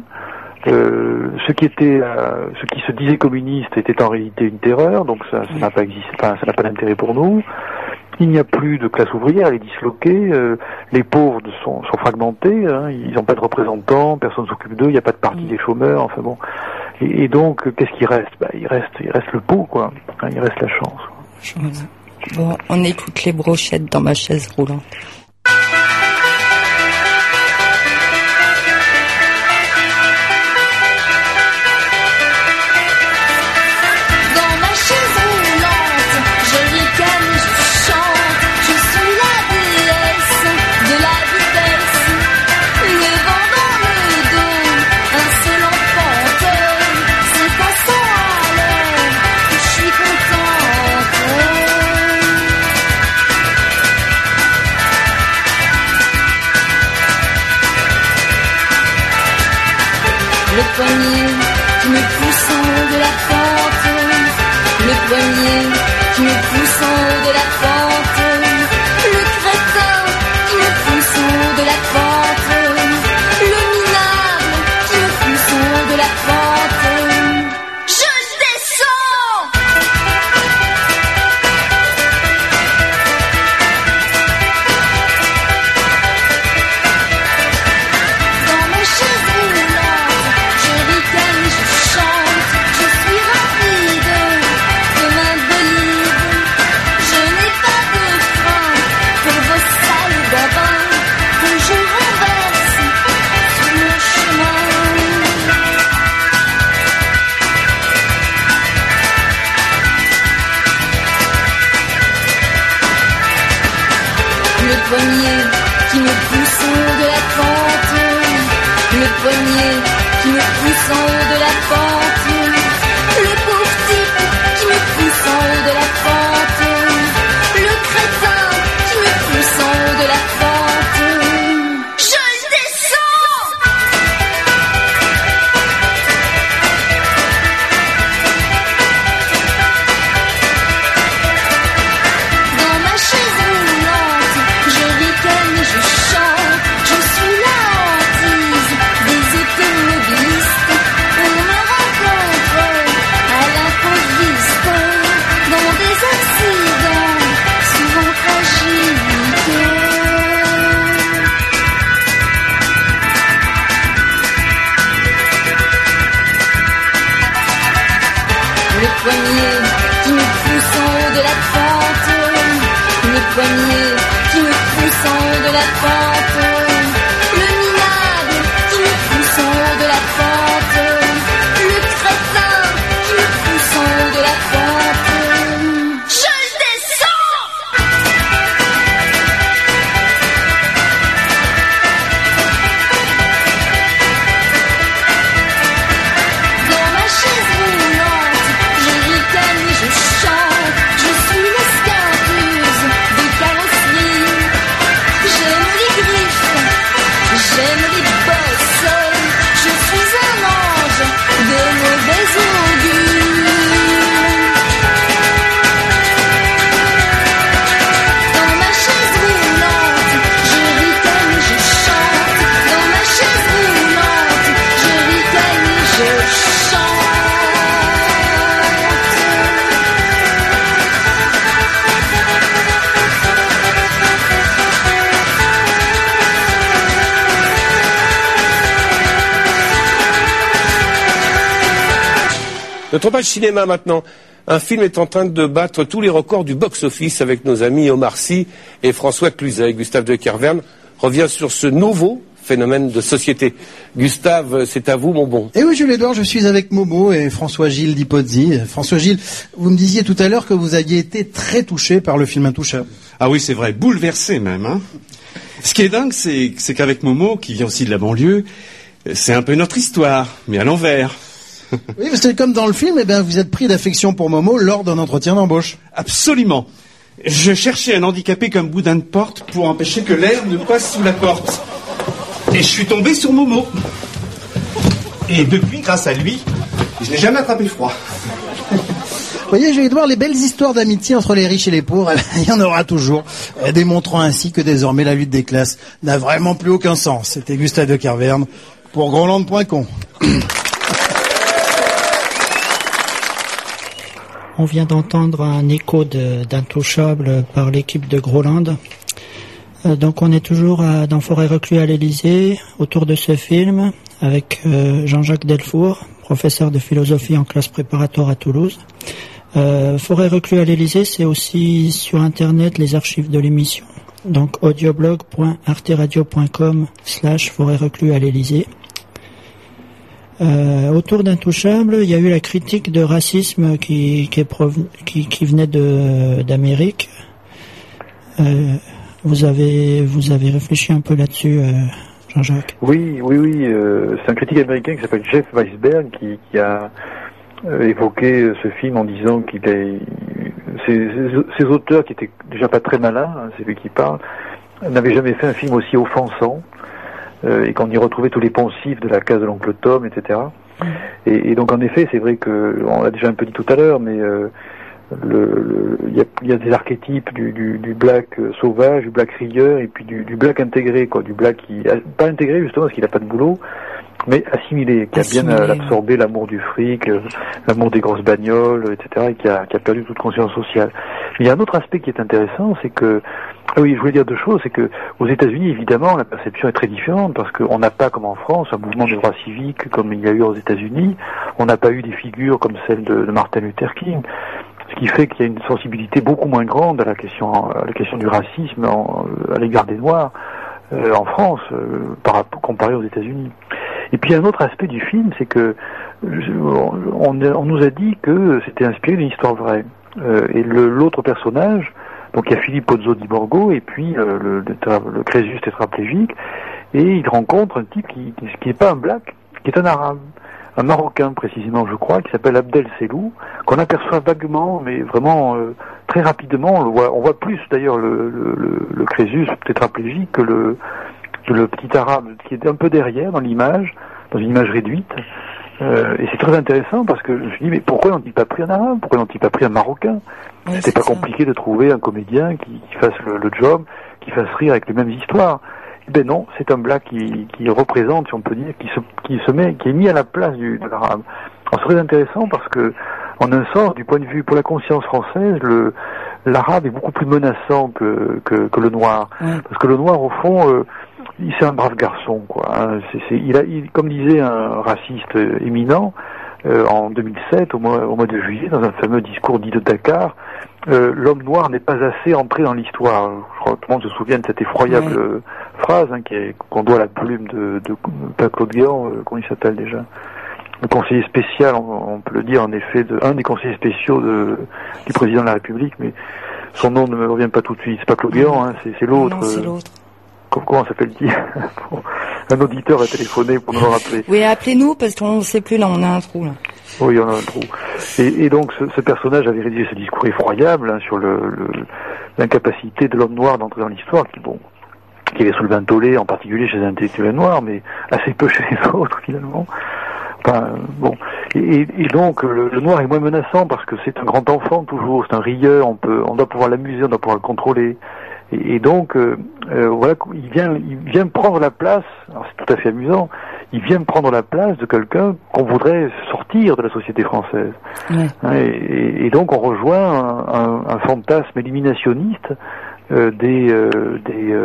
Ce qui se disait communiste était en réalité une terreur, donc ça n'a pas existé, ça n'a pas d'intérêt pour nous. Il n'y a plus de classe ouvrière, elle est disloquée, les pauvres sont fragmentés, hein, ils n'ont pas de représentants, personne s'occupe d'eux, il n'y a pas de parti des chômeurs, enfin bon. Et donc, qu'est-ce qui reste? Il reste le pot, quoi. Hein, il reste la chance. Bon, on écoute les brochettes dans ma chaise roulante. Dans le poignet qui me pousse en haut de la pente, le poignet qui me pousse en haut de la pente, le crétin qui me pousse en haut de la pente, le minable qui me pousse en haut de la pente. Je descends. Dans ma chaise roulante, je ricane, je chante, je suis rapide comme un bolide. Je n'ai pas de frein pour vos sales babins que je renverse sur mon chemin. Le poignet qui me pousse en haut de la pente, le poignet qui me pousse en haut de la pente, le pauvre type qui me pousse en haut de la pente, le crétin qui me pousse en haut de la pente. Je descends. Dans ma chaise roulante, je ricane, je chante, je suis la hantise des automobilistes. On me rencontre à l'improviste dans des accidents souvent tragiques. Le poignet qui me pousse en haut de la pente, le poignet qui me pousse en haut de la pente, le minable qui me pousse en haut de la pente, le crétin qui me pousse en haut de la pente. Je descends. Dans ma chaise roulante, je ricane, je chante, je suis l'escarpuse des carrosseries. J'aime les griffes, j'aime les bosses, je suis un ange de mauvais augure. Dans ma chaise roulante, je ricane, je chante. Dans ma chaise roulante, je ricane, je chante. Notre page cinéma maintenant. Un film est en train de battre tous les records du box-office avec nos amis Omar Sy et François Cluzet. Gustave de Kervern revient sur ce nouveau phénomène de société. Gustave, c'est à vous, mon bon. Et oui, Jules-Édouard, je suis avec Momo et François-Gilles Dipozzi. François-Gilles, vous me disiez tout à l'heure que vous aviez été très touché par le film Intouchable. Ah oui, c'est vrai, bouleversé même. Hein. Ce qui est dingue, c'est qu'avec Momo, qui vient aussi de la banlieue, c'est un peu notre histoire, mais à l'envers. Oui, parce que comme dans le film, eh bien, vous êtes pris d'affection pour Momo lors d'un entretien d'embauche. Absolument. Je cherchais un handicapé comme boudin de porte pour empêcher que l'air ne passe sous la porte. Et je suis tombé sur Momo. Et depuis, grâce à lui, je n'ai jamais attrapé froid. Vous voyez, Jules-Édouard, les belles histoires d'amitié entre les riches et les pauvres, il y en aura toujours, démontrant ainsi que désormais la lutte des classes n'a vraiment plus aucun sens. C'était Gustave de Kervern pour Groenland.com. On vient d'entendre un écho d'Intouchable par l'équipe de Groenland. Donc on est toujours dans Forêt Reclus à l'Élysée, autour de ce film, avec Jean-Jacques Delfour, professeur de philosophie en classe préparatoire à Toulouse. Forêt Reclus à l'Élysée, c'est aussi sur Internet les archives de l'émission. Donc audioblog.arteradio.com/Forêt Reclus à l'Élysée. Autour d'Intouchable, il y a eu la critique de racisme qui venait d'Amérique. Vous avez réfléchi un peu là-dessus, Jean-Jacques? Oui. C'est un critique américain qui s'appelle Jeff Weisberg qui a évoqué ce film en disant ces auteurs qui étaient déjà pas très malins, hein, c'est lui qui parle, n'avaient jamais fait un film aussi offensant. et qu'on y retrouvait tous les poncifs de la case de l'oncle Tom, etc. Et donc en effet, c'est vrai que on l'a déjà un peu dit tout à l'heure, mais il y a des archétypes du black sauvage, du black rieur, et puis du black intégré, quoi, du black qui pas intégré justement parce qu'il n'a pas de boulot, mais assimilé, qui a bien absorbé l'amour du fric, l'amour des grosses bagnoles, etc., et qui a perdu toute conscience sociale. Mais il y a un autre aspect qui est intéressant, c'est que oui, je voulais dire deux choses, c'est que aux États-Unis, évidemment, la perception est très différente parce qu'on n'a pas, comme en France, un mouvement de droits civiques comme il y a eu aux États-Unis. On n'a pas eu des figures comme celle de Martin Luther King, ce qui fait qu'il y a une sensibilité beaucoup moins grande à la question du racisme à l'égard des Noirs en France, comparé aux États-Unis. Et puis un autre aspect du film, c'est que on nous a dit que c'était inspiré d'une histoire vraie. Et l'autre personnage, donc il y a Philippe Pozzo di Borgo et puis le Crésus tétraplégique, et il rencontre un type qui n'est pas un black, qui est un arabe, un marocain précisément je crois, qui s'appelle Abdel Selou, qu'on aperçoit vaguement, mais vraiment très rapidement. On voit plus d'ailleurs le Crésus tétraplégique que le petit arabe qui est un peu derrière dans l'image, dans une image réduite. Et c'est très intéressant parce que je me dis mais pourquoi n'ont-ils pas pris un arabe, pourquoi n'ont-ils pas pris un marocain? C'était pas compliqué de trouver un comédien qui fasse le job, qui fasse rire avec les mêmes histoires. Ben non, c'est un black qui représente, si on peut dire, qui est mis à la place de l'arabe. Alors c'est très intéressant parce que, en un sens, du point de vue pour la conscience française, l'arabe est beaucoup plus menaçant que le noir, parce que le noir au fond c'est un brave garçon, quoi. Hein. Comme disait un raciste éminent en 2007, au mois de juillet, dans un fameux discours dit de Dakar, l'homme noir n'est pas assez entré dans l'histoire. Je crois que tout le monde se souvient de cette effroyable phrase qu'on doit à la plume de pas Claude Guéant, comment il s'appelle déjà, le conseiller spécial, on peut le dire en effet, un des conseillers spéciaux du président de la République, mais son nom ne me revient pas tout de suite. C'est pas Claude Guéant, hein, c'est l'autre. Non, c'est l'autre. Comment s'appelle-t-il? Un auditeur a téléphoné pour nous le rappeler. Oui, appelez-nous parce qu'on ne sait plus, là, on a un trou, là. Oui, on a un trou. Et donc, ce personnage avait rédigé ce discours effroyable sur l'incapacité de l'homme noir d'entrer dans l'histoire, qui avait soulevé un tollé, en particulier chez les intellectuels noirs, mais assez peu chez les autres, finalement. Enfin, bon. Et donc, le noir est moins menaçant parce que c'est un grand enfant, toujours. C'est un rieur, on doit pouvoir l'amuser, on doit pouvoir le contrôler. Et donc, voilà, il vient prendre la place, alors c'est tout à fait amusant, il vient prendre la place de quelqu'un qu'on voudrait sortir de la société française. Et donc on rejoint un fantasme éliminationniste de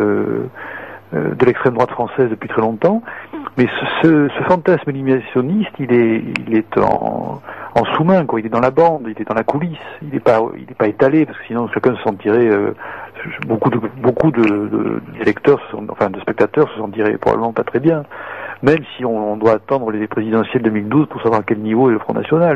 l'extrême droite française depuis très longtemps. Mais ce fantasme éliminationniste, il est en sous-main, quoi. Il est dans la bande, il est dans la coulisse. Il n'est pas étalé parce que sinon chacun se sentirait, beaucoup de lecteurs, de spectateurs se sentiraient probablement pas très bien. Même si on doit attendre les présidentielles 2012 pour savoir à quel niveau est le Front National.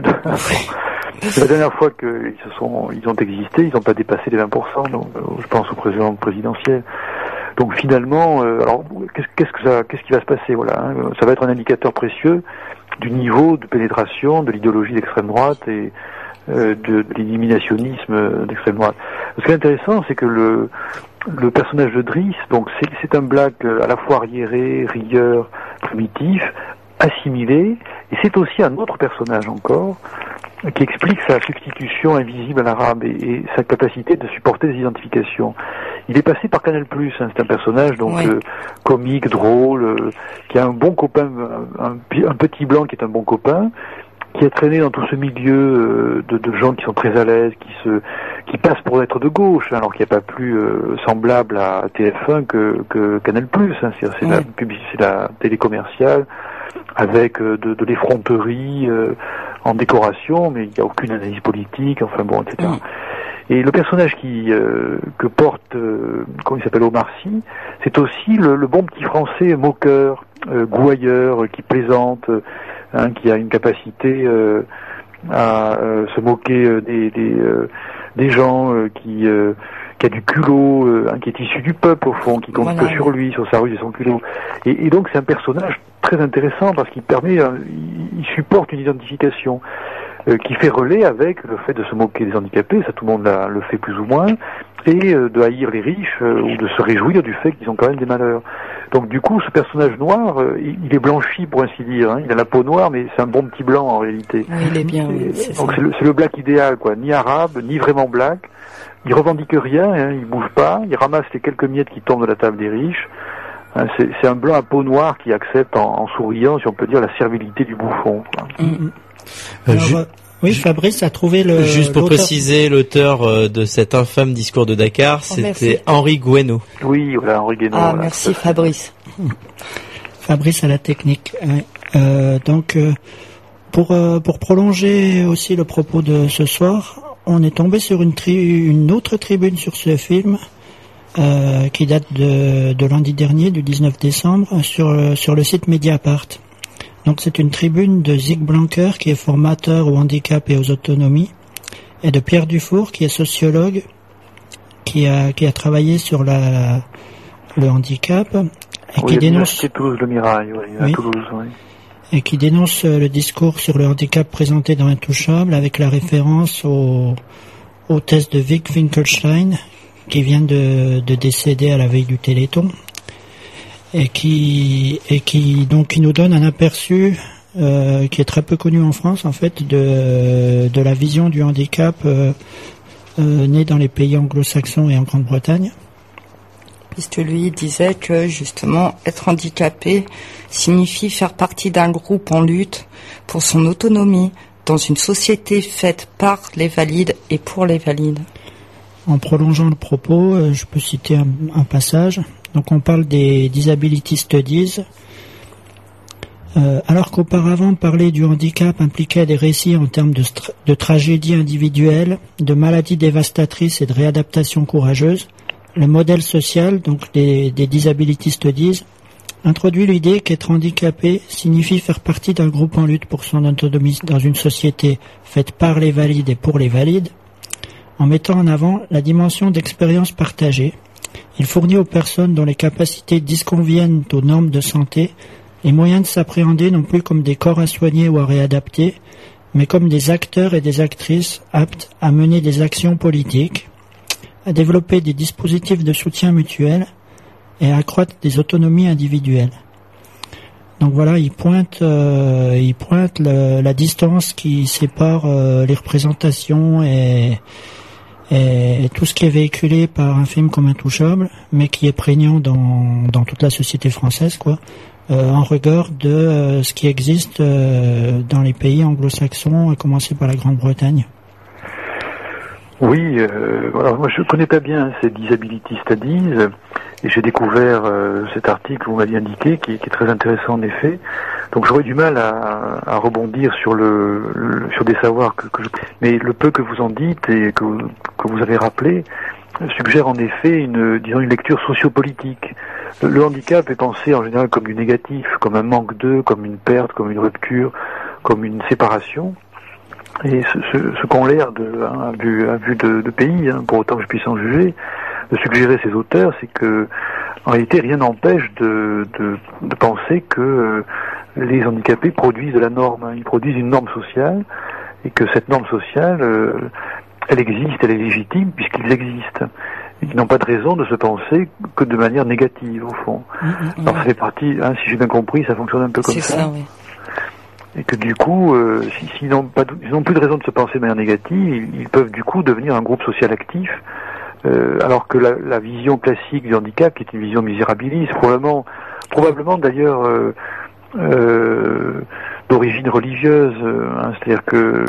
La dernière fois qu'ils ont existé, ils n'ont pas dépassé les 20%, donc, je pense aux présidentielles. Donc finalement, alors qu'est-ce qui va se passer, voilà, hein, ça va être un indicateur précieux du niveau de pénétration de l'idéologie d'extrême droite et de l'éliminationnisme d'extrême droite. Ce qui est intéressant, c'est que le personnage de Driss, donc c'est un black à la fois arriéré, rieur, primitif, assimilé, et c'est aussi un autre personnage encore qui explique sa substitution invisible à l'arabe et sa capacité de supporter des identifications. Il est passé par Canal+, hein, c'est un personnage donc comique, drôle, qui a un bon copain, un petit blanc qui est un bon copain, qui a traîné dans tout ce milieu de gens qui sont très à l'aise, qui passent pour être de gauche, hein, alors qu'il n'y a pas plus semblable à TF1 que Canal+. Hein, c'est la télé commerciale avec de l'effronterie en décoration, mais il n'y a aucune analyse politique, enfin bon, etc. Et le personnage que porte, comment il s'appelle, Omar Sy, c'est aussi le bon petit français moqueur, gouailleur, qui plaisante, hein, qui a une capacité à se moquer des gens, qui a du culot, qui est issu du peuple au fond, qui compte que sur lui, sur sa ruse et son culot. Et donc c'est un personnage très intéressant parce qu'il il supporte une identification qui fait relais avec le fait de se moquer des handicapés, ça tout le monde le fait plus ou moins, et de haïr les riches ou de se réjouir du fait qu'ils ont quand même des malheurs. Donc du coup, ce personnage noir, il est blanchi pour ainsi dire. Hein. Il a la peau noire, mais c'est un bon petit blanc en réalité. Oui, il est bien. Oui, donc c'est le black idéal, quoi. Ni arabe, ni vraiment black. Il revendique rien, hein, il bouge pas. Il ramasse les quelques miettes qui tombent de la table des riches. Hein, c'est un blanc à peau noire qui accepte en souriant, si on peut dire, la servilité du bouffon. Oui, Fabrice a trouvé le... Juste pour préciser, l'auteur de cet infâme discours de Dakar, c'était Henri Guénaud. Oui, voilà, Henri Guénaud. Ah, voilà. merci Fabrice. Fabrice à la technique. Donc, pour prolonger aussi le propos de ce soir, on est tombé sur une autre tribune sur ce film, qui date de lundi dernier, du 19 décembre, sur le site Mediapart. Donc c'est une tribune de Zig Blanquer, qui est formateur au handicap et aux autonomies, et de Pierre Dufour, qui est sociologue, qui a travaillé sur le handicap, et qui dénonce... Toulouse, le Mirail, à Toulouse, oui. Et qui dénonce le discours sur le handicap présenté dans Intouchable, avec la référence au test de Vic Finkelstein, qui vient de décéder à la veille du Téléthon. Et qui nous donne un aperçu qui est très peu connu en France en fait de la vision du handicap né dans les pays anglo-saxons et en Grande-Bretagne. Puisque lui disait que justement être handicapé signifie faire partie d'un groupe en lutte pour son autonomie dans une société faite par les valides et pour les valides. En prolongeant le propos, je peux citer un passage. Donc on parle des Disability Studies. Alors qu'auparavant parler du handicap impliquait des récits en termes de tragédies individuelles, de maladies dévastatrices et de réadaptation courageuse, le modèle social, donc des Disability Studies, introduit l'idée qu'être handicapé signifie faire partie d'un groupe en lutte pour son autonomie dans une société faite par les valides et pour les valides, en mettant en avant la dimension d'expérience partagée. Il fournit aux personnes dont les capacités disconviennent aux normes de santé les moyens de s'appréhender non plus comme des corps à soigner ou à réadapter, mais comme des acteurs et des actrices aptes à mener des actions politiques, à développer des dispositifs de soutien mutuel et à accroître des autonomies individuelles. Donc voilà, il pointe la distance qui sépare les représentations et tout ce qui est véhiculé par un film comme Intouchable, mais qui est prégnant dans toute la société française, quoi, en regard de ce qui existe dans les pays anglo-saxons, à commencer par la Grande-Bretagne. Oui, alors moi je connais pas bien ces Disability Studies, et j'ai découvert cet article que vous m'aviez indiqué, qui est très intéressant en effet. Donc j'aurais du mal à rebondir sur sur des savoirs mais le peu que vous en dites et que vous avez rappelé suggère en effet une lecture sociopolitique. Le handicap est pensé en général comme du négatif, comme un manque de, comme une perte, comme une rupture, comme une séparation. Et ce qu'ont l'air à vue de pays, pour autant que je puisse en juger, de suggérer ces auteurs, c'est que en réalité rien n'empêche de penser que les handicapés produisent de la norme, ils produisent une norme sociale, et que cette norme sociale, elle existe, elle est légitime puisqu'ils existent. Ils n'ont pas de raison de se penser que de manière négative au fond. Alors ça fait partie, si j'ai bien compris, ça fonctionne un peu comme ça. C'est ça, oui. Et que du coup, s'ils n'ont plus de raison de se penser de manière négative, ils peuvent du coup devenir un groupe social actif, alors que la vision classique du handicap, qui est une vision misérabiliste, probablement d'ailleurs d'origine religieuse, c'est-à-dire que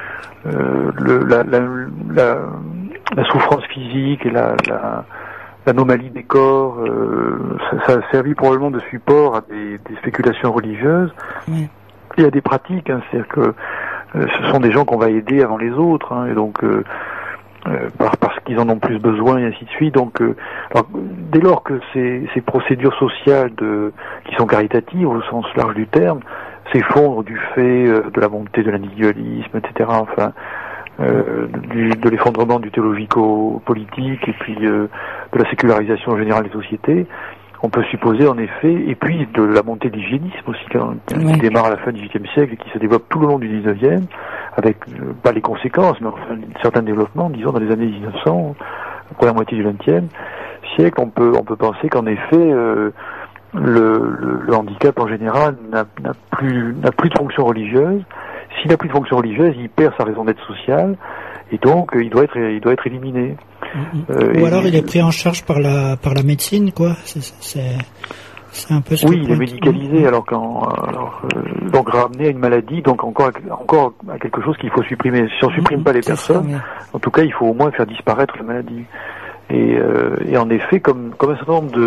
la souffrance physique et l'anomalie des corps, ça a servi probablement de support à des spéculations religieuses. Oui. Il y a des pratiques, c'est-à-dire que ce sont des gens qu'on va aider avant les autres, et donc parce qu'ils en ont plus besoin et ainsi de suite. Donc, alors, dès lors que ces procédures sociales qui sont caritatives au sens large du terme s'effondrent du fait de la montée de l'individualisme, etc. Enfin, de l'effondrement du théologico-politique et puis de la sécularisation générale des sociétés. On peut supposer en effet, et puis de la montée de l'hygiénisme aussi, qui démarre à la fin du XVIIIe siècle et qui se développe tout le long du XIXe, avec pas les conséquences, mais enfin certains développements, disons dans les années 1900, première moitié du XXe siècle, on peut penser qu'en effet le handicap en général n'a plus de fonction religieuse. S'il n'a plus de fonction religieuse, il perd sa raison d'être sociale et donc il doit être éliminé. Ou alors il est pris en charge par la médecine, quoi. C'est un peu ce oui, il est médicalisé donc ramené à une maladie, donc encore à quelque chose qu'il faut supprimer. Si on supprime pas les personnes, en tout cas il faut au moins faire disparaître la maladie. Et en effet, comme un certain nombre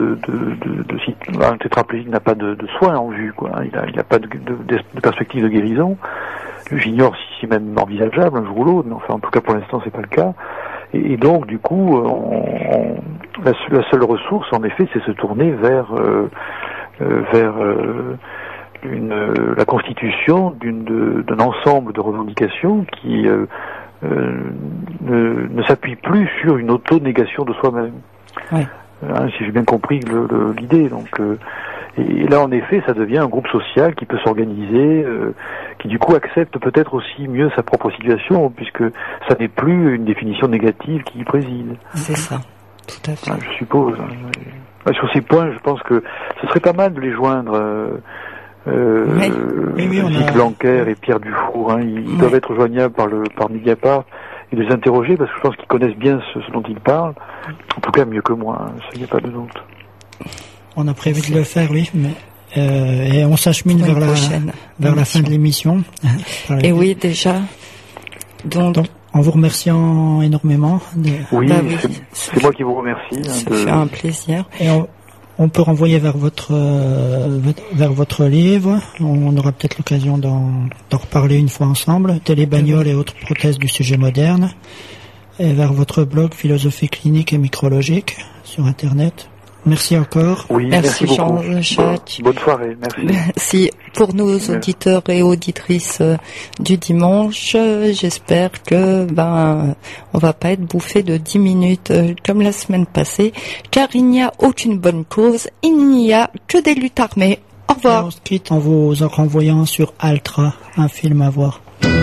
un tétraplégique n'a pas de soins en vue, quoi. Il n'a pas de perspective de guérison. J'ignore si c'est même envisageable un jour ou l'autre, mais enfin en tout cas pour l'instant c'est pas le cas. Et donc du coup, la seule ressource en effet, c'est se tourner vers la constitution d'un ensemble de revendications qui ne s'appuie plus sur une auto-négation de soi-même. Ouais. Si j'ai bien compris l'idée. Donc, et là, en effet, ça devient un groupe social qui peut s'organiser, qui du coup accepte peut-être aussi mieux sa propre situation, puisque ça n'est plus une définition négative qui y préside. C'est ça, tout à fait. Je suppose. Sur ces points, je pense que ce serait pas mal de les joindre. Gilles Blanquer et Pierre Dufour, ils doivent être joignables par Mediapart et les interroger parce que je pense qu'ils connaissent bien ce dont ils parlent. En tout cas, mieux que moi, ça n'y a pas de doute. On a prévu de le faire, oui, mais et on s'achemine vers la fin de l'émission. Et oui, déjà. Donc, en vous remerciant énormément. Oui, c'est moi qui vous remercie. C'est un plaisir. Et on peut renvoyer vers votre livre. On aura peut-être l'occasion d'en reparler une fois ensemble. Télébagnoles et autres prothèses du sujet moderne. Et vers votre blog Philosophie clinique et micrologique sur Internet. Merci encore. Oui, merci Jean-Jacques. Bonne soirée, merci. Merci pour nos auditeurs et auditrices du dimanche. J'espère que on va pas être bouffé de 10 minutes comme la semaine passée, car il n'y a aucune bonne cause, il n'y a que des luttes armées. Au revoir. Et on se quitte en vous renvoyant sur Altra, un film à voir.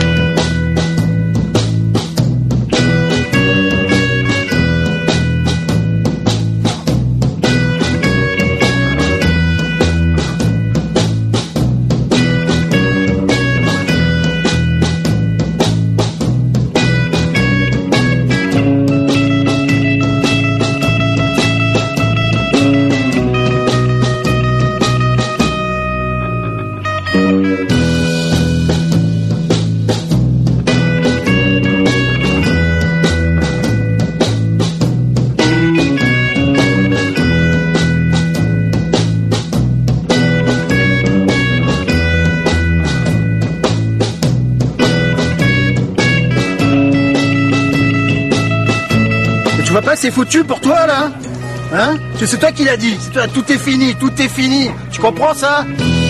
C'est foutu pour toi là, hein? C'est toi qui l'as dit. C'est toi, tout est fini, tout est fini. Tu comprends ça?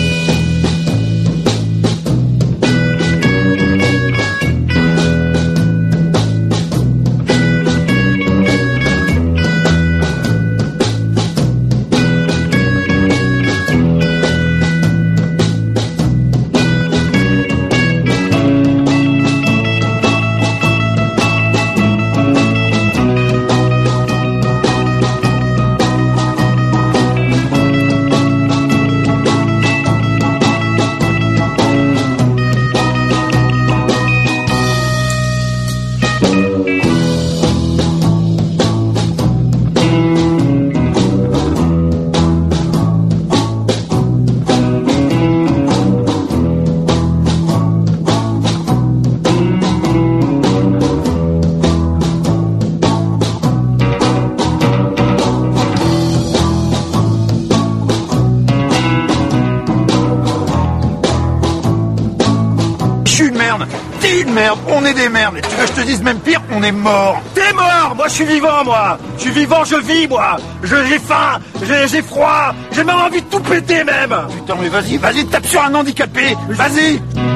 Merde, on est des merdes. Et tu veux que je te dise même pire, on est mort. T'es mort. Moi je suis vivant, moi. Je suis vivant, je vis, moi. J'ai faim, j'ai froid, j'ai même envie de tout péter même. Putain, mais vas-y, tape sur un handicapé. Vas-y.